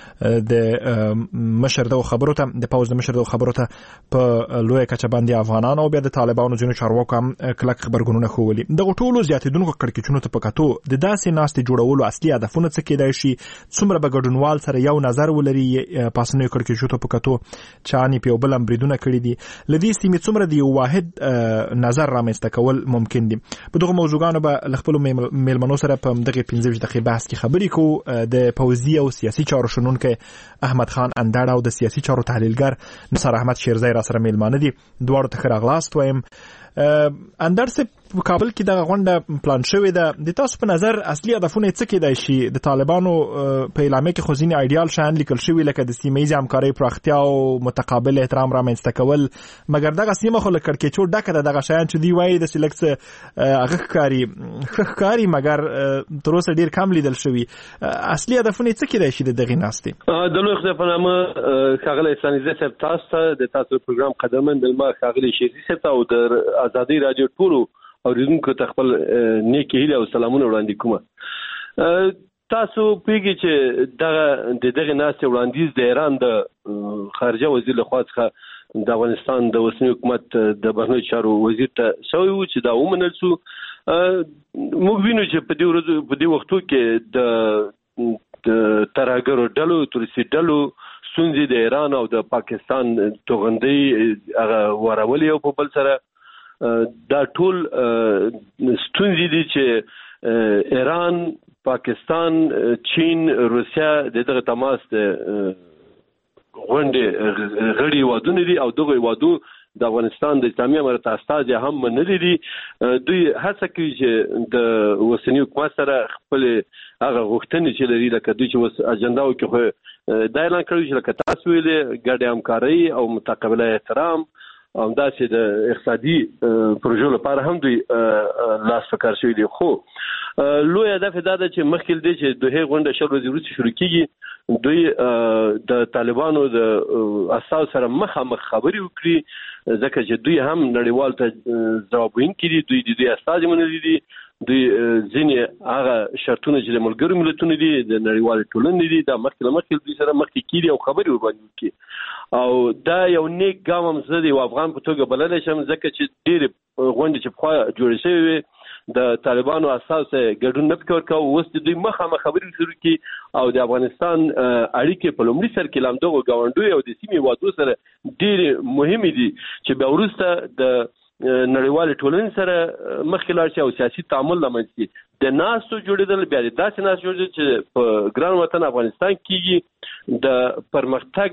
د مشر د خبرو ته د پوځ د مشر د خبرو ته په لوی کچه باندې افغانانو او بیا د طالبانو ځینو چارواکو هم کلک خبرګونونه خولي. دغه ټولو زیاتېدونکو کړکېچونو ته په کتو د داسې ناستې جوړولو اصلي هدفونه څه کېدای شي؟ څومره به ګډونوال سره یو نظر ولري پاسنیو کړکېچونو ته په کتو چانې په یو بل هم بریدونه کړي دي؟ له دې سیمې څومره د یو واحد نظر رامنځته کول ممکن دي؟ په دغه موضوعګانو به له خپلو میلمنو سره په دغه 15 دقیقې بحث کې خبرې کوو. د پوځي او سیاسي چارو شنونکی احمد خان اندړ او د سیاسي چارو تحلیلګر نصر احمد شیرزی را سره میلمانه دي. دواړو ته ښه راغلاست وایم. اندړ صاحب، په کابل کې دغه غونډه پلان شوې ده. د تاسو په نظر اصلي هدفونه څه کېدای شي؟ د طالبانو په اعلامیه کې خو ځینې ایډیال شیان لیکل شوي لکه د سیمه‌ایزې همکارۍ پراختیا او متقابل احترام رامنځته کول، مګر دغه سیمه خو له کړکېچو ډکه ده. دغه شیان چې دوی وایي داسې لږ څه هغه ښکاري مګر تر اوسه ډېر کم لیدل شوي. اصلي هدفونه څه کېدای شي د دغې ناستې؟ د لوی خدای په نامه ښاغلی اسانیزه صاحب، تاسو ته د تاسو پروګرام قدرمن مېلمه ښاغلي شیرزي صاحب ته او د ازادۍ رادیو ټولو اوریدونکو ته خپل نیکې هیلې او سلامونه وړاندې کوم. تاسو پوهیږئ چې دغه ناستې وړاندیز د ایران د خارجه وزیر لخوا څخه د افغانستان د اوسني حکومت د بهرنیو چارو وزیر ته شوی و چې دا ومنل شو. موږ وینو چې په دې وختو کې د ترهګرو ډلو، تروریستي ډلو ستونزې د ایران او د پاکستان توغندۍ هغه ورولې او په بل سره دا ټول ستونزې دي چې ایران، پاکستان، چین، روسیا دغه تماس غونډې غړي وادونه دي او دغه وادو د افغانستان د اسلامي امارت استاد هم منلي دي. دوی هڅه کوي چې د اوسنی حکومت سره خپل هغه غوښتنې چې لري لکه دوی چې اوس اجنډا وکړي دا اعلان کړی چې لکه تاسو ویلې ګډه همکاري او متقابله احترام او داسې د اقتصادي پروژو لپاره هم دوی لاس په کار شوي دي. خو لوی هدف دا ده چې مخکې دی چې دوی غونډه شل ورځې وروسته شروع کیږي، دوی د طالبانو د اساس سره مخامخ خبرې وکړي ځکه چې دوی هم نړیوال ته ځواب ویونکي دي، دوی د دوی استازي منلي دي، دوی ځینې هغه شرطونه چې د ملګرو ملتونو دي د نړیوالې ټولنې دي دا مخکې دوی سره مخکې کیږي او خبرې ورباندې وکړي. او دا یو نیک ګام هم زه د یو افغان په توګه بللی شم ځکه چې ډېرې غونډې چې پخوا جوړې شوې وې د طالبانو اساس ګډون نه پکې ورکاوه، اوس د دوی مخامخ خبرې شروع کړي او د افغانستان اړیکې په لومړي سر کې له همدغو ګاونډیو او د سیمې هېوادو سره ډېرې مهمې دي چې بیا وروسته د نړیوالې ټولنې سره مخکې لاړ شي او سیاسي تعامل رامنځته شي. د ناستو جوړېدل بیا د داسې ناستو جوړېدل چې په ګران وطن افغانستان کېږي د پرمختګ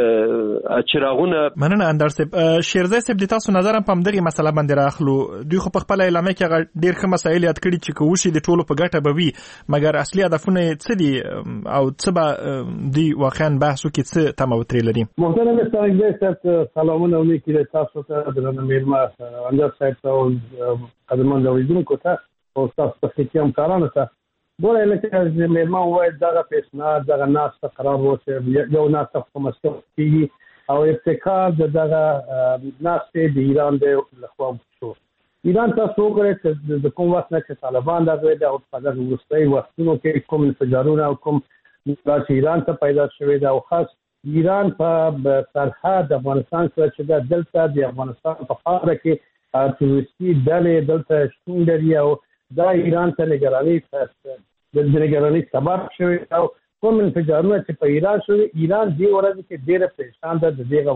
چراغونه. مننه اندر صاحب. شیرزی صاحب د تاسو نظر هم په همدغې مسله باندې راخلو. دوی خو په خپله اعلامیه کې هغه ډېر ښه مسایل یاد کړي چې که وشي د ټولو په ګټه به وي، مګر اصلي هدفونه یې څه دي او څه به دوی واقعا بحث وکړي، څه تمه ورترې لري؟ محترم شیرزی صاحب سلامونه ولیکي تاسو ته درنه میلمه اندر صاحب ته او قدرمن اوریدونکو ته او تاسو ته هم کارانو ته ګوره لکه میلمه وویل دغه پیشنهاد دغه ناسته قرار وشي یو ناسته په مسکو کېږي او ابتکار دغه ناسته د ایران د لخوا شو. ایران تاسو وګورئ چې د کوم وخت نه چې طالبان راغلي او په دغه وروستي وختونو کې کوم انفجارونه او کوم چې ایران ته پیدا شوي دا او خاص ایران په سرحد افغانستان سره چې دلته د افغانستان په خاوره کې تروریستي ډلې دلته شتون لري او دا ایران ته نگرانی سبب شوی او کوم انفجارونه چې په ایران شوی ایران دې ورځ کې ډېر پریشان ده د دغه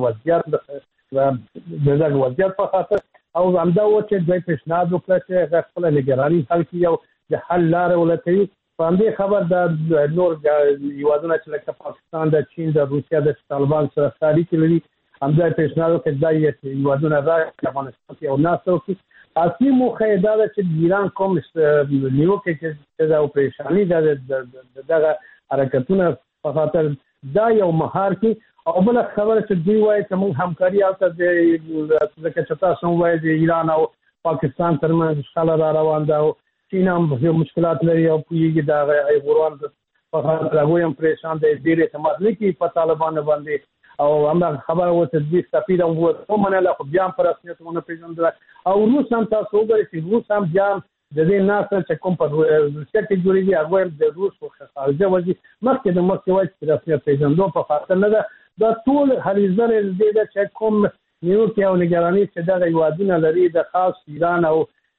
وضعیت په خاطر او همدا و چې دوی پیشنهاد وکړ چې خپل نگرانی حل کړي او د حل لارې ولټوي. په همدې خبر د نور هېوادونه چې لکه پاکستان، د چین، د روسیا د طالبان سره اړیکې لري همدا پیشنهاد وکړ دا هېوادونه راځي افغانستان کې او ناسته وکړي. اصلي موخه دا ده چې ایران کوم نیوکه چې دا پریشانی ده دغه حرکتونه په خاطر دا یو مهار کې او بل خبره چې دوی وایي چې موږ همکاري او چې تاسو وایي د ایران او پاکستان ترمنځ شخړه را روان ده او چین هم مشکلات لري او پوهیږي دا ایغوران په خاطر هغوی هم پریشان دي ډېر اعتماد نه کوي په طالبانو باندې او هم خبره وته د سفیر او ومنله خو بیا په رسمیت ونه پیژندل او روس هم تاسو وګورئ چې روس هم بیا د دې ناسه چې کوم په روسیه کې جوړیږي هغه د روس او خارجه وځي مخکې د مخکې وایي چې رسمیت پیژندو په خاطر نه ده دا ټول هریزه دې ده چې کوم نیوکه او نگرانی چې دغه هېوادونه لري د خاص ایران او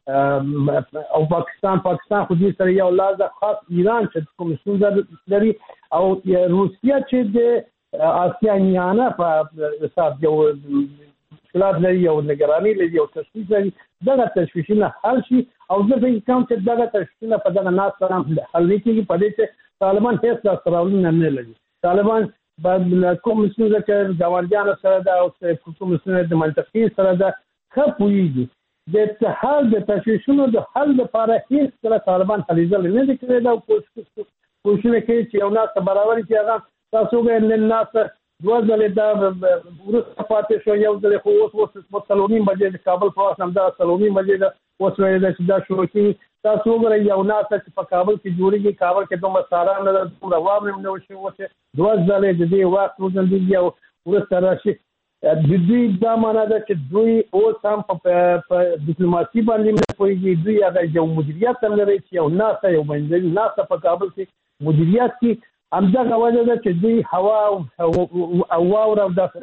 پاکستان خو دې سره یو لاس ده خاص ایران چې کوم ستونزه لري او روسیه چې د آسیانیانه په حساب یو مشکلات لري او نگرانی لري او تشویش لري دغه تشویشونه حل شي او زه فکر کوم چې دغه تشویشونه په دغه ناس سره حل نه کېږي په دې چې طالبان هیڅ لاسته راوړنه نه لري. طالبان کوم ستونزه چې ګاونډیانو سره ده او کوم ستونزه د منطقې سره ده ښه پوهېږي د اتحاد د تشویشونو د حل لپاره هیڅ کله طالبان هلې ځلې نه دي کړې ده او کوششونه کوي چې یو ناس ته برابر کړي. هغه تاسو وګورئ نن ناسته دوه ځلې دا وروسته پاتې شو یو ځل خو اوس 3:30 بجې د کابل په وخت همدا 3:30 بجې ده اوس وایي چې دا شروع کړي. تاسو وګورئ یو ناسته چې په کابل کې جوړېږي کابل کې دومره ساران نه ده دومره واورې هم نه وشي اوسې دوه ځلې د دې وخت وځندېږي او وروسته راشي. د دوی دا معنا ده چې دوی اوس هم په ډیپلوماسي باندې نه پوهېږي. دوی هغه یو مدیریت هم لري چې یو ناسته یو بندري ناسته په کابل کې مدیریت کې همدغه وجه ده چې دوی هوا او واوره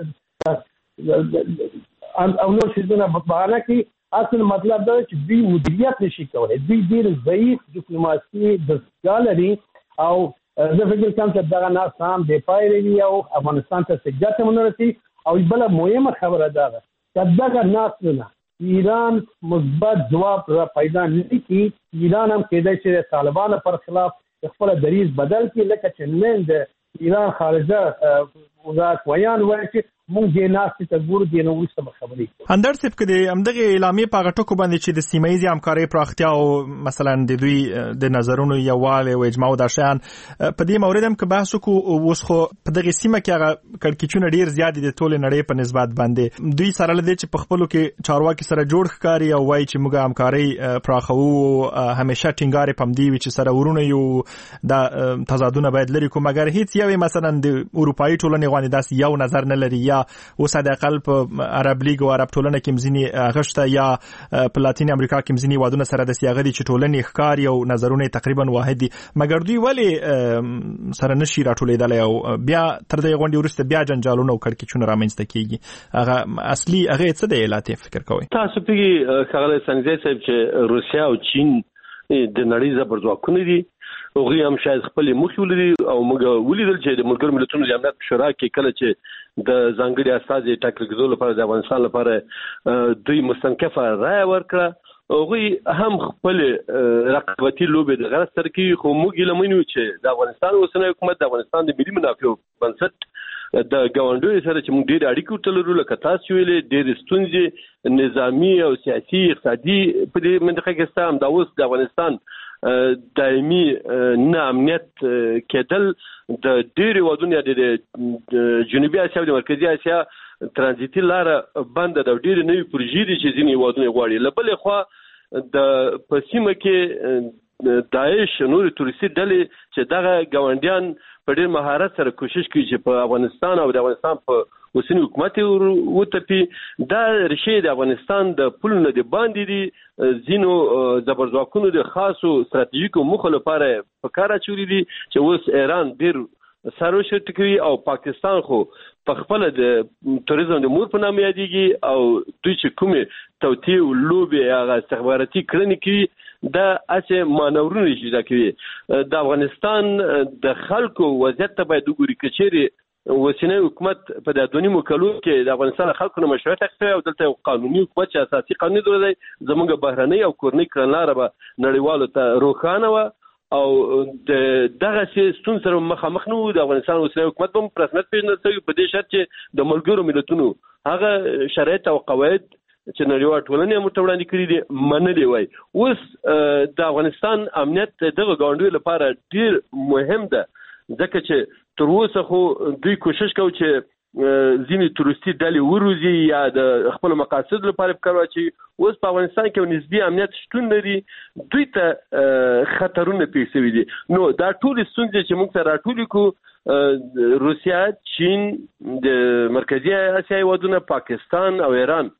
او نور شیزونه بهانه کوي. اصل مطلب دا چې دوی مدیریت نشي کولی. دوی ډېر ضعیف ډیپلوماسي دستګاه لري او زه فکر کوم چې دغه ناس هم بې پایلې وي او افغانستان ته څه ګټه ونه رسي. او بله مهمه خبره دا ده چې دغه ناسونه ایران مثبت جواب را پیدا نه کی. ایران هم کېدای چې طالبانو پر خلاف خپل دریض بدل کړي، لکه چې نن د ایران خارجه وزارت ویان وایي چې مونږ یې ناستې ته ګورو، دې نه وروسته به خبرې کوو. اندر صاحب که د همدغې اعلامیې په هغه ټکو باندې چې د سیمه ییزې همکارۍ پراختیا او مثلا د دوی د نظرونو یووالی او اجماع او دا شیان په دې مورد هم که بحث وکړو، اوس خو په دغې سیمه کې هغه کړکېچونه ډېر زیات دي د ټولې نړۍ په نسبت باندې. دوی سره له دې چې په خپلو کې چارواکي سره جوړ ښکاري او وایي چې موږ همکارۍ پراخوو، همیشه ټینګار یې په همدې وي چې سره ورونه یو، دا تضادونه باید لرې کړو، مګر هیڅ یو مثلا د اروپایي ټولنې غوندې داسې یو نظر نه لري، یا اوس حداقل په عرب لیګ او عرب ټولنه کې مځینې غشته، یا په لاتین امریکا کې مځینې وادونه سره داسې هغه دي چې ټولنې ښکاري او نظرونه تقریبا واحد دي، مګر دوی ولې سره نشي راټولېدلی او بیا تر دغې غونډې وروسته بیا جنجالونه او کړکېچونه رامنځته کېږي؟ هغه اصلي هغه څه دی علت یې فکر کوئ؟ تاسو پوهېږئ ښاغلی سنځای صاحب چې روسیه او چین د نړۍ زبر ځواکونه دي، هغوی هم شاید خپلې موخې ولري او موږ ولیدل چې د ملګرو ملتونو د امنیت په شورا کې کله چې د ځانګړي استازي ټاکل کېدو لپاره د افغانستان لپاره دوی مستنکفه رایه ورکړه، هغوی هم خپل رقابتي لوبې د غرض سره کوي، خو موږ هیله من یو چې د افغانستان اوسنی حکومت د افغانستان د ملي منافعو بنسټ د ګاونډیو سره چې موږ ډېرې اړیکې ورته لرو، لکه تاسو ویلې ډېرې ستونزې نظامي او سیاسي اقتصادي په دې منطقه کې شته. همدا اوس د افغانستان دایمي نه امنیت کېدل د ډېرې وادونو د جنوبي اسیا او د مرکزي اسیا ترانزیتي لاره بنده ده، ډېرې نوې پروژې دي چې ځینې وادونه غواړي. له بلې خوا د په سیمه کې داعش نورې تروریستي ډلې چې دغه ګاونډیان په ډېر مهارت سره کوشش کوي چې په افغانستان او د افغانستان په اوسنی حکومت وتپي، دا ریښې د افغانستان د پولو نه د باندې دي، ځینو زبرځواکونو د خاصو ستراتیژیکو موخو لپاره په کار اچولي دي چې اوس ایران ډېر سر وشرط کوي او پاکستان خو په خپل د توریزم د مور په نامه یادېږي او دوی چې کومې توطئې او لوبې هغه استخباراتي کړنې کوي دا هسې مانورونه اجرا کوي. د افغانستان د خلکو وضعیت ته باید وګوري که چیرې اوسنی حکومت په د 2.5 کلو کې د افغانستان خلکو نه مشروعیت اخیستی او دلته یو قانوني حکومت چې اساسي قانوني دولت دی، زموږ بهرنۍ او کورنۍ کړنلاره به نړیوالو ته روښانه وه او د دغسې ستونزو سره مخامخ نه وو. د افغانستان اوسنی حکومت به هم په رسمیت پېژندل شوی په دې شرط چې د ملګرو ملتونو هغه شرایط او قواعد چې نړیوال ټولنې هم ورته وړاندې کړي دي منلي وای. اوس د افغانستان امنیت دغه ګاونډیو لپاره ډېر مهم ده، ځکه چې تر اوسه خو دوی کوشش کوي چې ځینې تروریستي ډلې وروزي یا د خپل مقاصد لپاره په کار واچوي. اوس په افغانستان کې یو نسبي امنیت شتون لري، دوی ته خطرونه پیښ شوي دي. نو دا ټولې ستونزې چې موږ ته راټولې کړو، روسیه، چین، د مرکزي اسیا هېوادونه، پاکستان او ایران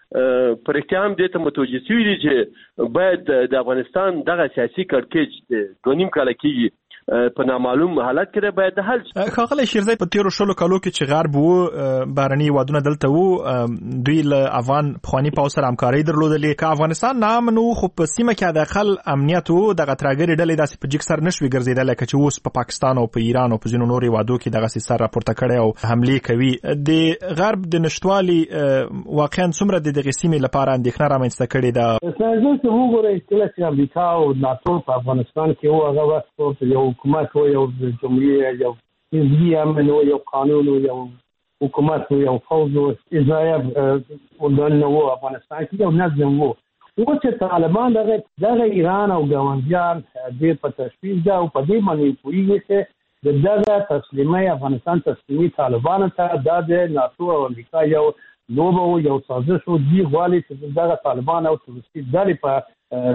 پر احتیام دې ته متوجه شوي دي چې باید د افغانستان دغه سیاسي کړکېچ د 2.5 کاله کېږي په نامعلوم حالت کې باید د حل شي. ښاغلی شیرزی، په تیرو 16 کالو کې چې غرب وو، بهرني هېوادونه دلته وو، دوی له افغان پخواني پوځ سره همکارۍ درلودلې. که افغانستان ناامن وو خو په سیمه کې حداقل امنیت وو، دغه ترهګرې ډلې داسې په جګ سر نشوې ګرځېدلی لکه چې اوس په پاکستان او په ایران او په ځینو نورو هېوادو کې دغسې سر راپورته کړی او حملې کوي. د غرب د نشتوالي واقعا څومره د دغې سیمې لپاره اندېښنه رامنځته کړې ده؟ څنګه وګورئ کله چې امریکا او ناټو په افغانستان کې وو، هغه وخت یو حکومت و، یو جمهوریت، یو حزبي امن و، یو قانون و، یو حکومت و، یو فوج و، اجرایه ودانه و، افغانستان کې یو نظم و. اوس چې طالبان دغه ایران او ګاونډیان دې په تشویش ده او په دې باندې پوهېږي چې د دغه تسلیمۍ افغانستان تسلیمي طالبانو ته دا د ناټو او امریکا یو لوبه و، یو سازش و. دوی غواړي چې دغه طالبان او تروریستي ډلې په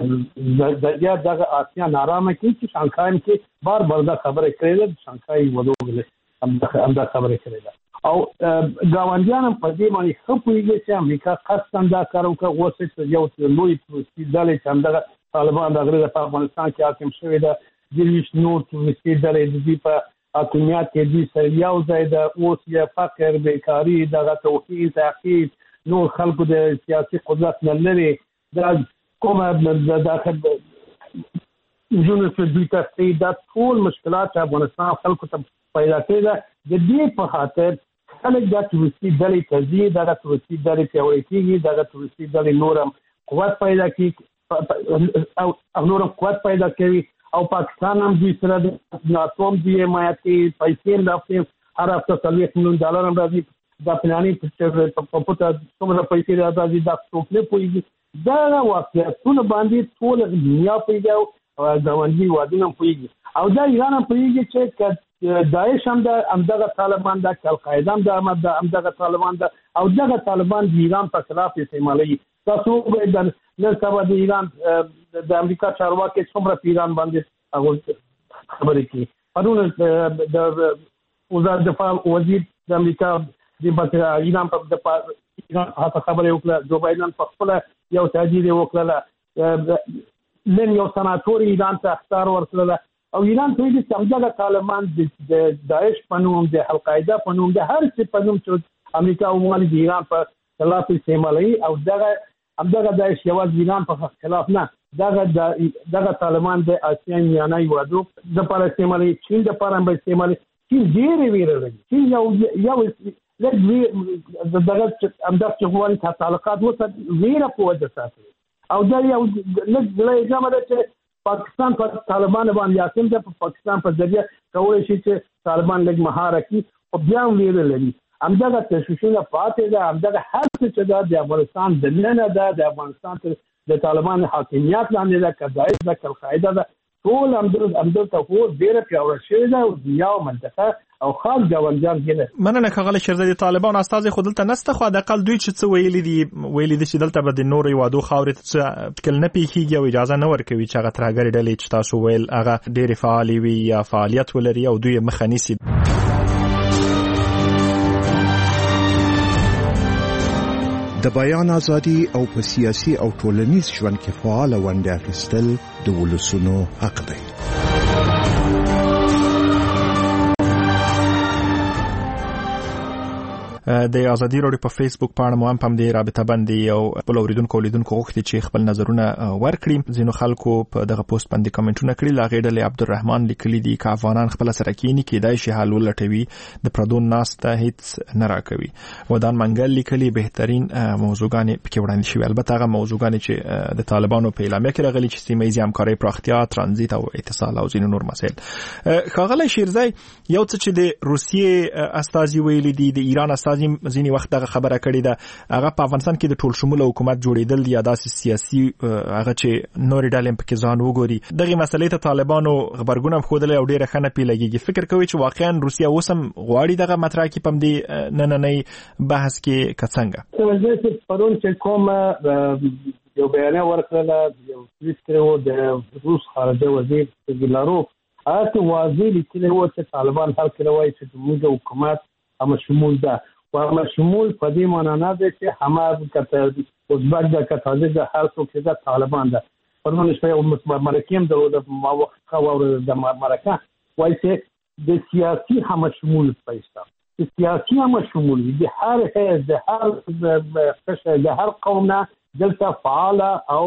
دریا دغه آسیا نارامه کې چې شانګهای کې بار بار دا خبره کړې ده، شانګهای ودوغله هم دا خبره کړې ده او ګاونډیان هم په دې باندې ښه پوهېږي چې امریکا قصدا دا کار وکړ. اوس چې یو لوی تروریستي ډلې چې همدغه طالبان د هغې په افغانستان کې حاکم شوې ده، 23 نور تروریستي ډلې د دوی په حاکمیت کې دوی سره یو ځای ده. اوس یې فقر، بیکاري، دغه توحید، تعقیب، نور خلکو د سیاسي قدرت نه لرې دا کومه د داخل ژوند چې دوی ته ستې دا ټول مشکلات افغانستان خلکو ته پیدا کړي ده. د دې په خاطر خلک د تروریستي ډلې تزي د تروریستي ډلې پیاوړې کیږي د تروریستي ډلې نورم قوت پیدا کیږي او نورم قوت پیدا کوي او پاکستان هم دوی سره د ناتو هم دی مایاتي پیسې لافي هر هفته $30 ملیون هم راځي د پلانې په پټه څومره پیسې راځي د څوک نه پوهیږي دا واقعیتونه باندې ټول دنیا پیدا او ځواني وادي هم پوهیږي او دا ایران هم پوهیږي چې داعش هم د امدغه طالبان د القاعده هم د امدغه طالبان د او دغه طالبان د ایران په خلاف استعمالي تاسو به د نن سبا د ایران د امریکا چارواکي څومره ایران باندې خبرې کوي پرون د وزارت دفاع وزیر د امریکا د ایران په ایران هڅه خبرې وکړه جو بایدن په خپل یو تهدید وکړه نن یو سناتور ایران ته اختار ورکړل او ایران ته د سمجاګه طالبان د داعش پنوم د القاعده پنوم د هر څه پنوم چې امریکا او مال د ایران په خلاف استعمالي او دغه داعش یوازې ایران په خلاف نه دغه طالبان د آسیان میانای وادو د پر استعمالي چین د پر هم استعمالي چین ډېر ویره لري چین یو لږ دغه امداد چې غواړي تعلقات وسه ویره په وجه ساتي او دا یو لږ اجازه ده چې پاکستان په طالبان باندې حاکم ده په پاکستان په ذریعہ کولی شي چې طالبان لږ مهاره کړي او بیا ویره لري همدغه تشویشونه پاتې ده همدغه هر څه چې ده د افغانستان د ننه ده د افغانستان د طالبان حاکمیت لاندې ده که داعش ده که القاعده ده ټول همدلته خو ډېره پیاوړې شوې ده او دنیا او منطقه او خاص ګاونډیان کې ده مننه ښاغلی شیرزی د طالبان استازي خو دلته نسته خو حداقل دوی چې څه ویلي دي چې دلته به د نورو هیوادو خاورې ته څه ټکل نه پیښیږي او اجازه نه ورکوي چې هغه ترهګرې ډلې چې تاسو ویل هغه ډېرې فعالې وي یا فعالیت ولري او دوی مخه نیسي د بیان ازادي او په سیاسي او ټولنیز ژوند کې فعال ونډه اخیستل د ولسونو حق دی. د ازادي راډیو په فیسبوک پاڼه مو هم د رابطه باندې یو خپل اوریدونکو غوښتي چې خپل نظرونه ورکړي. ځینو خلکو په دغه پوسټ باندې کمنټونه کړي. لاغې ډلې عبدالرحمن لیکلي دي چې افغانان خپل سره کېني کېدای شي حل ولټوي د پردون ناس ته هیڅ نه راکوي. ودان منګل لیکلي بهترین موضوعګانې پکې وړاندې شوي. البته هغه موضوعګانې چې د طالبانو په اعلامیه کې راغلي چې سیمه ییزه همکاري پراختیا ترانزیت او اتصال او ځینو نور مسایل. ښاغلی شیرزی یو څه چې د روسیې استازي ویلي دي د ایران ځینی وخت دغه خبره کړې ده هغه په افغانستان کې د ټول شموله حکومت جوړېدل یا داسې سیاسي هغه چې نورې ډلې پکې ځان وګوري دغه مسلې ته طالبانو خبرګون هم ښودلی او ډېره ښه نه پې لګېږي. فکر کوي چې واقعا روسیه اوس هم غواړي دغه مطرح کې په همدې نننۍ بحث کې که څنګه پرون چې کوم یو بیانیه ورکړله یو تویټ کړی و د روس خارجه وزیر سرګی هغه واضح لیکلی و چې طالبان هر کله وایي چې زموږ حکومت همه شمول ده و همه شمول په دې معنا نه ده چې همه ازبک ده که تاجک ده هر څوک چې ده طالبان ده. پرون شپه یو مرکه هم درلوده ما وخت واورېده د مرکه وایي چې د سیاسي همه شمول پیسه د سیاسي همه شمول د هر حزب د هر قشر د هر قوم نه دلته فعاله او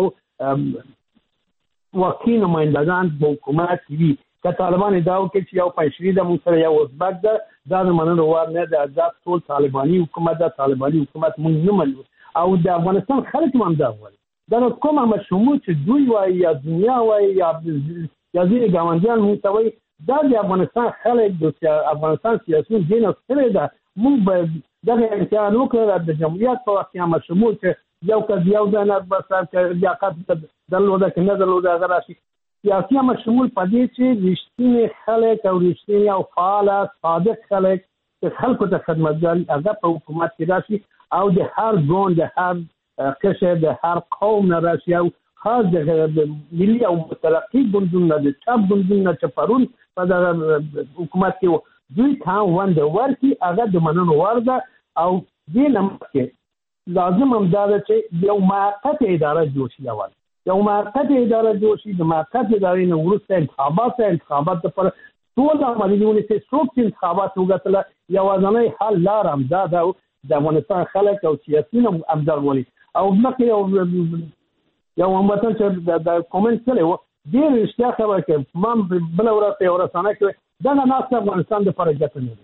واقعي نمایندگان به حکومت وي. که طالبان ادعا وکړي چې یو پنځشري ده موږ سره یو ازبک ده دا د منلو وړ نه ده. دا ټول طالباني حکومت ده. طالباني حکومت موږ نه منو او د افغانستان خلک هم دا وایي. دا نو کوم هم شمول چې دوی وایي یا دنیا وایي یا ځینې ګاونډیان موږ ته وایي دا د افغانستان خلک د افغانستان سیاسیون دې نه ستړي ده. موږ به دغه امتحان وکړو د جمهوریت په وخت کې هم شمول چې یو کس یو ځای بس لیاقت درلوده که نه درلوده هغه راشي. سیاسي هم شمول په دې چې رښتینی خلک او رښتینی او فعال صادق خلک چې خلکو ته خدمتګار هغه په حکومت کې راشي او د هر ګوند د هر قشر د هر قوم نه راشي او خاص د ملي او متلقي ګوندونو د چاپ ګوندونو چې پرون په دغه حکومت کې دوی ته ونډه ورکړي هغه د منلو وړ ده او دې نه مخکې لازم هم دا ده چې یو موقت اداره جوړ شي. یو موقت اداره جوړ شي. د موقت ادارې نه وروسته انتخابات لپاره ټول عملي ونیسي. څوک چې انتخابات وګټله یوازینی حل لار همدا ده د افغانستان خلک او سیاسیون هم دا ولي. او مخکې یو هموطن چې د کومنټ کړی و ډېر رښتیا خبره کوي. ما بله ورځ په یوه رسانه کې دغه ناسته افغانستان دپاره ګټه نه لري.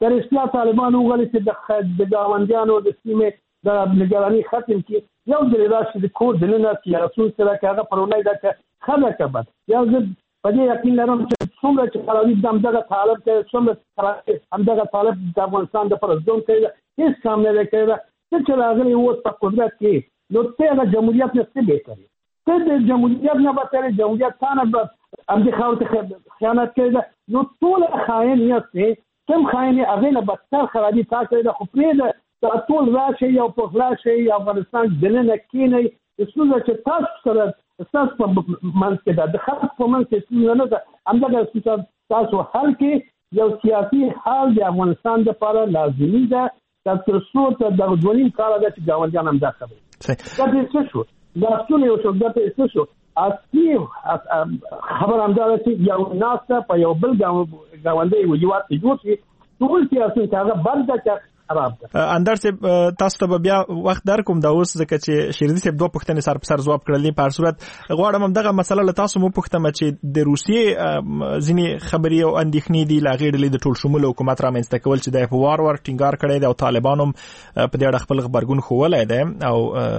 تر اصلاح طالبان وغلي چې د گاونډیانو د سیمې د نگرانی ختم کی یو د راشي د کور د نه سیاسي سره هغه پرونای ده خبره کبد یا په دې یقین لرم چې څومره چې خلاوی دغه طالب ته څومره همدغه طالب د افغانستان د پرزدون کوي هیڅ کام نه کوي چې راغلی و په قدرت کې نو ته جمهوریت نه څه به کوي ته د جمهوریت نه به تر جمهوریت ثانه به ام دي خاطر خیانت کوي نو ټول خاين یې کم خاين هغه نه بدتر خرابي تاسو د خپل د ټول راشي او په خلاصي افغانستان دنه کینی څه چې تاسو سره تاسو په منځ کې د خلک په منځ کې نه ده همدغه تاسو حل کې یو سیاسي حل د افغانستان لپاره لازمي ده تر څو ته د غوډولین کار د ګاونډیان هم داخله دا څه شو دا ټول یو څه د څه شو اصلي خبر هم دا چې یو ناسه په یو بل گاونډي وجوات جوړ شي ټول سیاسي هغه بنده اندر صاحب تاسو ته بیا وخت در کوم دا اوس ځکه چې شیردي صاحب دوه پوښتنې سر په سر ځواب کړلې په هر صورت غواړم دغه مسله له تاسو مو پوښتم چې د روسیې ځینې خبري او اندېښنې دي لا غېړلې د ټول شمول حکومت را منځته کول چې د وار ټینګار کړی دی او طالبانو په دې اړه خپل خبرګون خوولای دی او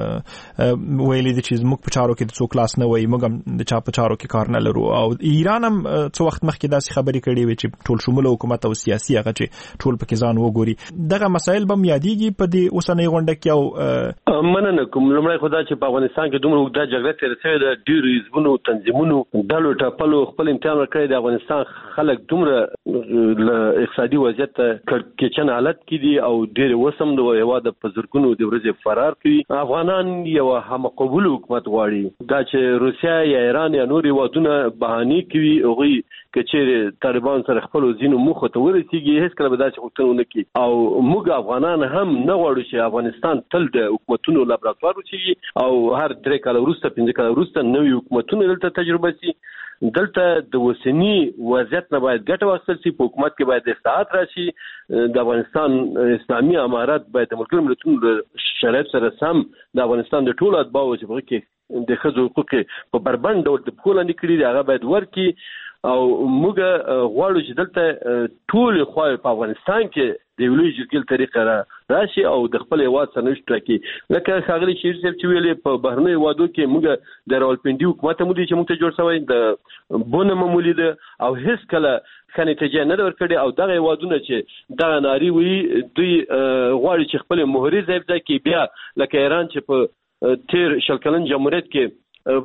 ویلي دي چې موږ په چارو کې د څو کلاس نه وایي موږ د چا په چارو کې کار نه لرو او ایران هم څو وخت مخکې داسې خبرې کړې وي چې ټول شمول حکومت او سیاسي هغه چې ټول پکې ځان وګوري دغه مسایل به یادېږي په دې اوسنۍ غونډه کې او مننه کوم لمړی خدا چې په افغانستان کې دومره اوږده جګړه تېره شوې ده ډېرو حزبونو تنظیمونو ډلو ټپلو خپل امتحان ورکړی د افغانستان خلک دومره له اقتصادي وضعیت کېچن حالت کې دي او ډېر اوس هم د هېواد په زرګونو د ورځې فرار کوي افغانان یو همقبول حکومت غواړي دا چې روسیا یا ایران یا نور هېوادونه بهانې کوي هغوی که چیرې طالبان سره خپلو ځینو موخو ته ورسېږي هېڅکله به داسې غوښتنه ونه کړي او موږ افغانان هم نه غواړو چې افغانستان تل د حکومتونو لابراتوار وشي او هر 3 کاله وروسته 5 کاله وروسته نوي حکومتونه دلته تجربه شي دلته د وسنی وضعیت نه باید ګټه واخیستل شي په حکومت کې باید اصلاحات راشي د افغانستان اسلامي امارات باید د ملګرو ملتونو شرایط سره سم د افغانستان د ټولو اتباعو چې په کې د ښځو حقوق په بربند ډول د پښو لاندې کړي دي هغه باید ورکړي او موږ غواړو چې دلته ټول خواوې په افغانستان کې د یو لوی جرګې طریقه راشي او د خپل هېواد سرنوشت ټاکي لکه ښاغلي شیر صاحب چې ویلې په بهرنیو هېوادو کې موږ د راولپنډي حکومت هم ولید چې موږ ته جوړ شوی د بونه هم ولیده او هېڅکله ښه نتیجه نه ده ورکړې او دغه هېوادونه چې دغه ناري وایي دوی غواړي چې خپل مهرې ځای ځای کې بیا لکه ایران چې په تیر شل کلن جمهوریت کې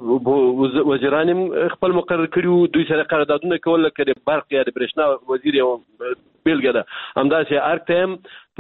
وزیران خپل مقرر کړیو دوی سره قراردادونه کول لکه د برق یا د برېښنا وزیر یو بیلګه ده همداسې ارتم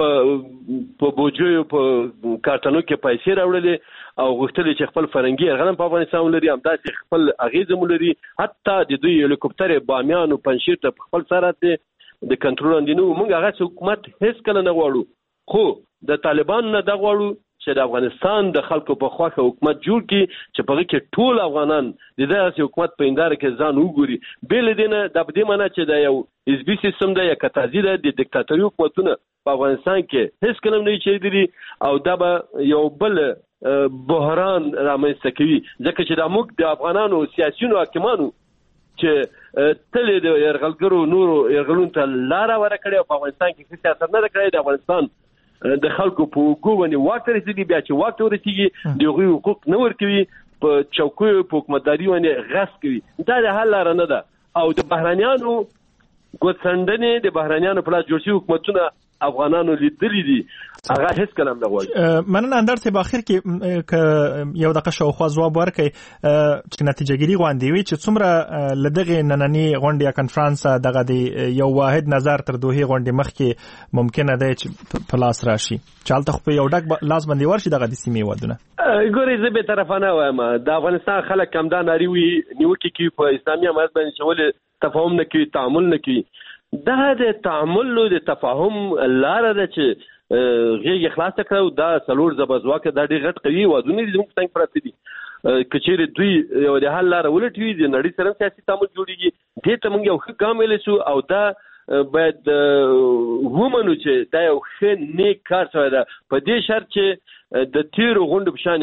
په بوجیو په کارتونو کې پیسې راوړلې او غوښتل چې خپل فرنګي یرغل په افغانستان ولري همداسې خپل اغیزه ولري حتی د دوی هلیکوپټر بامیان او پنځیر ته خپل سره د کنټرول اندینو موږ هغه حکومت هیڅ کله نه غواړو خو د طالبان نه د غواړو چې د افغانستان د خلکو په خواخه حکومت جوړ کړي چې په هغه کې ټول افغانان د داسې حکومت په هنداره کې ځان وګوري بل دینه د دې معنی چې د یو حزبي سیستم د یا کتازي د دیکتاتوري حکومتونه په افغانستان کې هیڅ کلم نه چي او دا به یو بل بحران رامنځته کوي ځکه چې د موږ د افغانانو سیاسيونو حاکمانو چې تل د يرغلګرو نورو يرغلون ته لار ورکړي په افغانستان کې سیاست نه کړی د افغانستان د خلکو په وګونی واک رسیدي بیا چې واک ورسیږي د حقوق نه ورکوي په چوکیو په حکومتداري باندې غصب کوي دا د حل لار نه ده او د بهرانيانو ګوتڅندنې د بهرانيانو په لاس جوړ شوي حکومتونه افغانانو لیدلې دي هغه هیڅ کلام نه غواړي مننه اندر ته په اخر کې یو دغه شاوخوا ځواب ورکړي چې نتیجهګیری غونډې وي چې څومره لدغه نننی غونډه یا کنفرانس دغه دی یو واحد نظر تر دوه غونډې مخکې ممکنه ده چې په لاس راشي چالتخ په یو ډک لاس باندې ورشي دغه د سیمې ودونه ګورې زه به طرفانه وایم د افغانستان خلک کمدان اړي وي نیوکه کوي په اسلامي امارت باندې چې ولې تفاهم نه کوي تعامل نه کوي دا د تعامل او د تفاهم لار ده چې غیږ خلاص کړو دا څلور زبزواکه د ډېر غټ قوي ودونه دي موږ څنګه پراته دي کچېره دوی یو د حل لار ولټوي د نړۍ سره سیاسي تعامل جوړیږي دې ته موږ یو ښه ګام ویل شو او دا باید ومنو چې دا یو ښه نیک کار شوی ده په دې شرط چې د تیرو غونډو په شان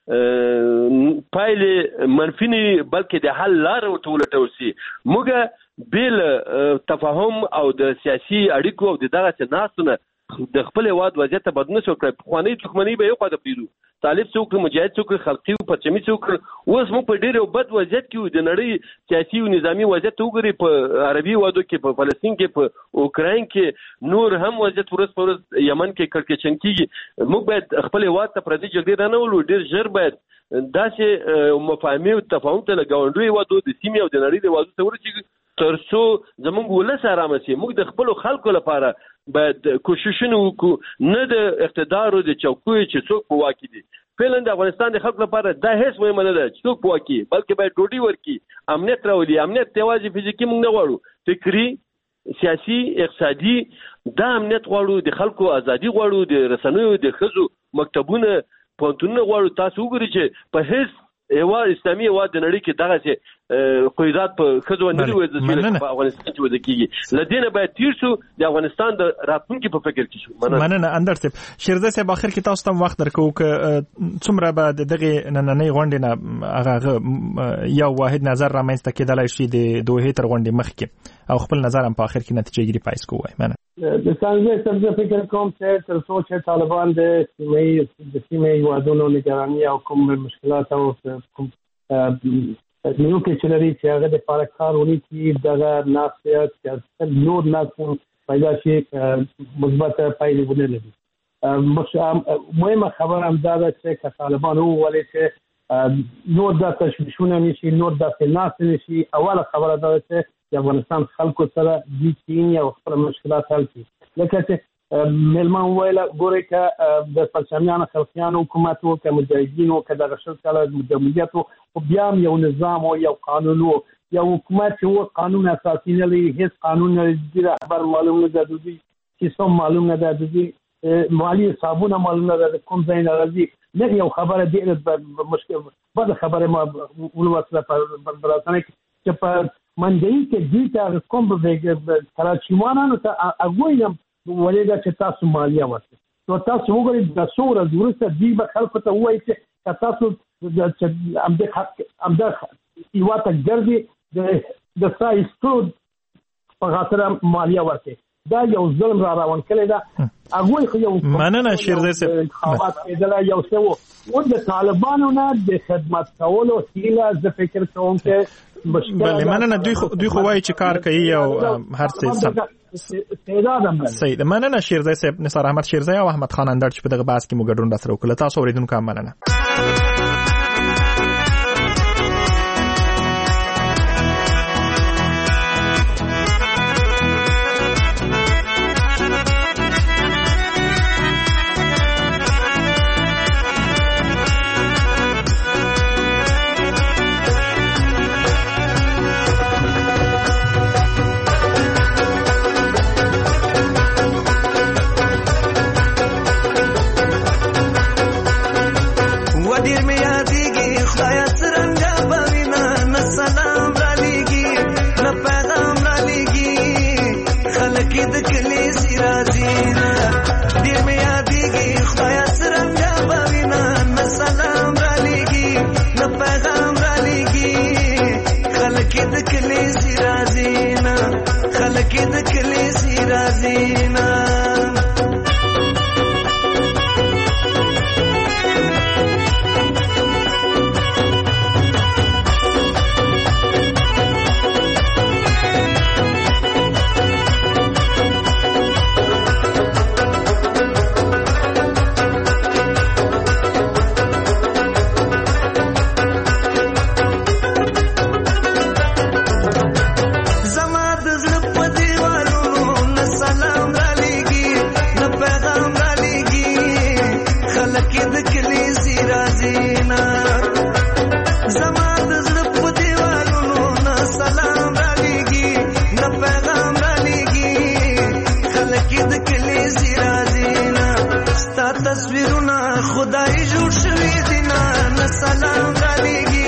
پایلې منفي نه بلکې د حل لار ولټول شي. موږ بیل تفاهم او د سیاسي اړیکو او دغه ناسونه د خپل هواد وضعیت بدلون شو کړ. خواني دښمنۍ به یو خو د پیرو طالب څوک مجاهد څوک خلقي او پرچمي څوک اوس موږ په ډېر بد وضعیت کې د نړۍ سیاسي او نظامی وضعیت وګوري. په عربي وادو کې په فلسطین کې په اوکراین کې نور هم وضعیت ورځ په ورځ یمن کې کړکېچن کیږي. موږ باید خپل هواد ته پردي جګړې نه ولو ډېر ژر باید داسې مفاهمې او تفاهم ته لګاونډوي وادو د سیمې او د نړۍ د وادو ته ورسېږي ترڅو زموږ ولس آرام شي. موږ د خپل خلکو لپاره باید کوششونه وکړو نه د اقتدار او د چوکۍ چې څوک په واکي دي. فعلا د افغانستان د خلکو لپاره دا هیڅ مهم نه ده چې څوک په واکي بلکې باید ډوډۍ ورکړي امنیت راولي. امنیت یوازې فزیکي موږ نه غواړو فکري سیاسي اقتصادي دا امنیت غواړو. د خلکو ازادي غواړو د رسنیو د ښځو مکتبونه پوهنتونونه غواړو. تاسو وګورئ چې په هیڅ هیواد اسلامي هیواد د نړۍ کې دغه قیودات په ښځو نه لري چې په افغانستان کې وده کیږي. لدینه باید تیر شو د افغانستان د راتلونکي په فکر کې شو. مننه اندر صاحب. شیرزاد صاحب اخر کې تاسو ته وخت درکو ک څومره به دغه نننۍ غونډې نه هغه یو واحد نظر رامنځته کېدلای شي د دوه تر غونډې مخکې او خپل نظر هم په اخر کې نتیجه ګیری پایس کوی. مننه. د څنګه څه فکر کوم چې تر څو چې طالبان د سیمې هیوادونو نگراني او کوم مشکلات او کوم نیو کې چې لري چې هغه د پارکارونی کې دغه ناسیات چې نور ناسون پیدا شي مثبت پایلې ولري. مهمه خبر هم دا ده چې طالبان وویل چې نور د تشویشونه نشي نور د ناس نشي. اوله خبره ده چې د افغانستان خلکو سره د چین او خپل مشکلات حل کړي. لکه چې ملمان ویل ګوري چې د پرچمیانو خلقیانو حکومت او که مجاهدینو که د غشل کله مجاهدیت او بیا یو نظام او یو قانون او یو حکومت چې قانون اساسي نه لري هیڅ قانون نه لري رهبر معلوم نه ده دوی سیستم معلوم نه ده دوی مالی حسابونه معلوم نه ده کوم ځای نه راځي. نه یو خبره ډېره مشکل بده خبره ما ولوسله په براسنه چې په منځي کې دوی ته کوم به کراچیوانانو ته اګویم ولېدا چې تاسو مالیه ورکړئ. نو تاسو وګورئ د څو ورځې وروسته دوی به خلکو ته ووایي چې تاسو همدا هېواد ته ګرځي د سایستو په خاطر مالیه ورکړئ. دا یو ظلم را روان کړی ده. هغوی خو یو مننه شیرزاد صاحب انتخابات کېدله یو څه و د طالبانو نه د خدمت کولو هیله زه فکر کوم چې بله مننه دوی خو وایي چې کار کوي او هر څه صحیح ده. مننه شیرزاد صاحب. نثار احمد شیرزاد او احمد خان اندړ چې په دغه بحث کې مو ګډون راسره وکړل. تاسو اوریدونکو هم مننه. تصویرونه خدای جوړ شوی دي نه سلام علیکم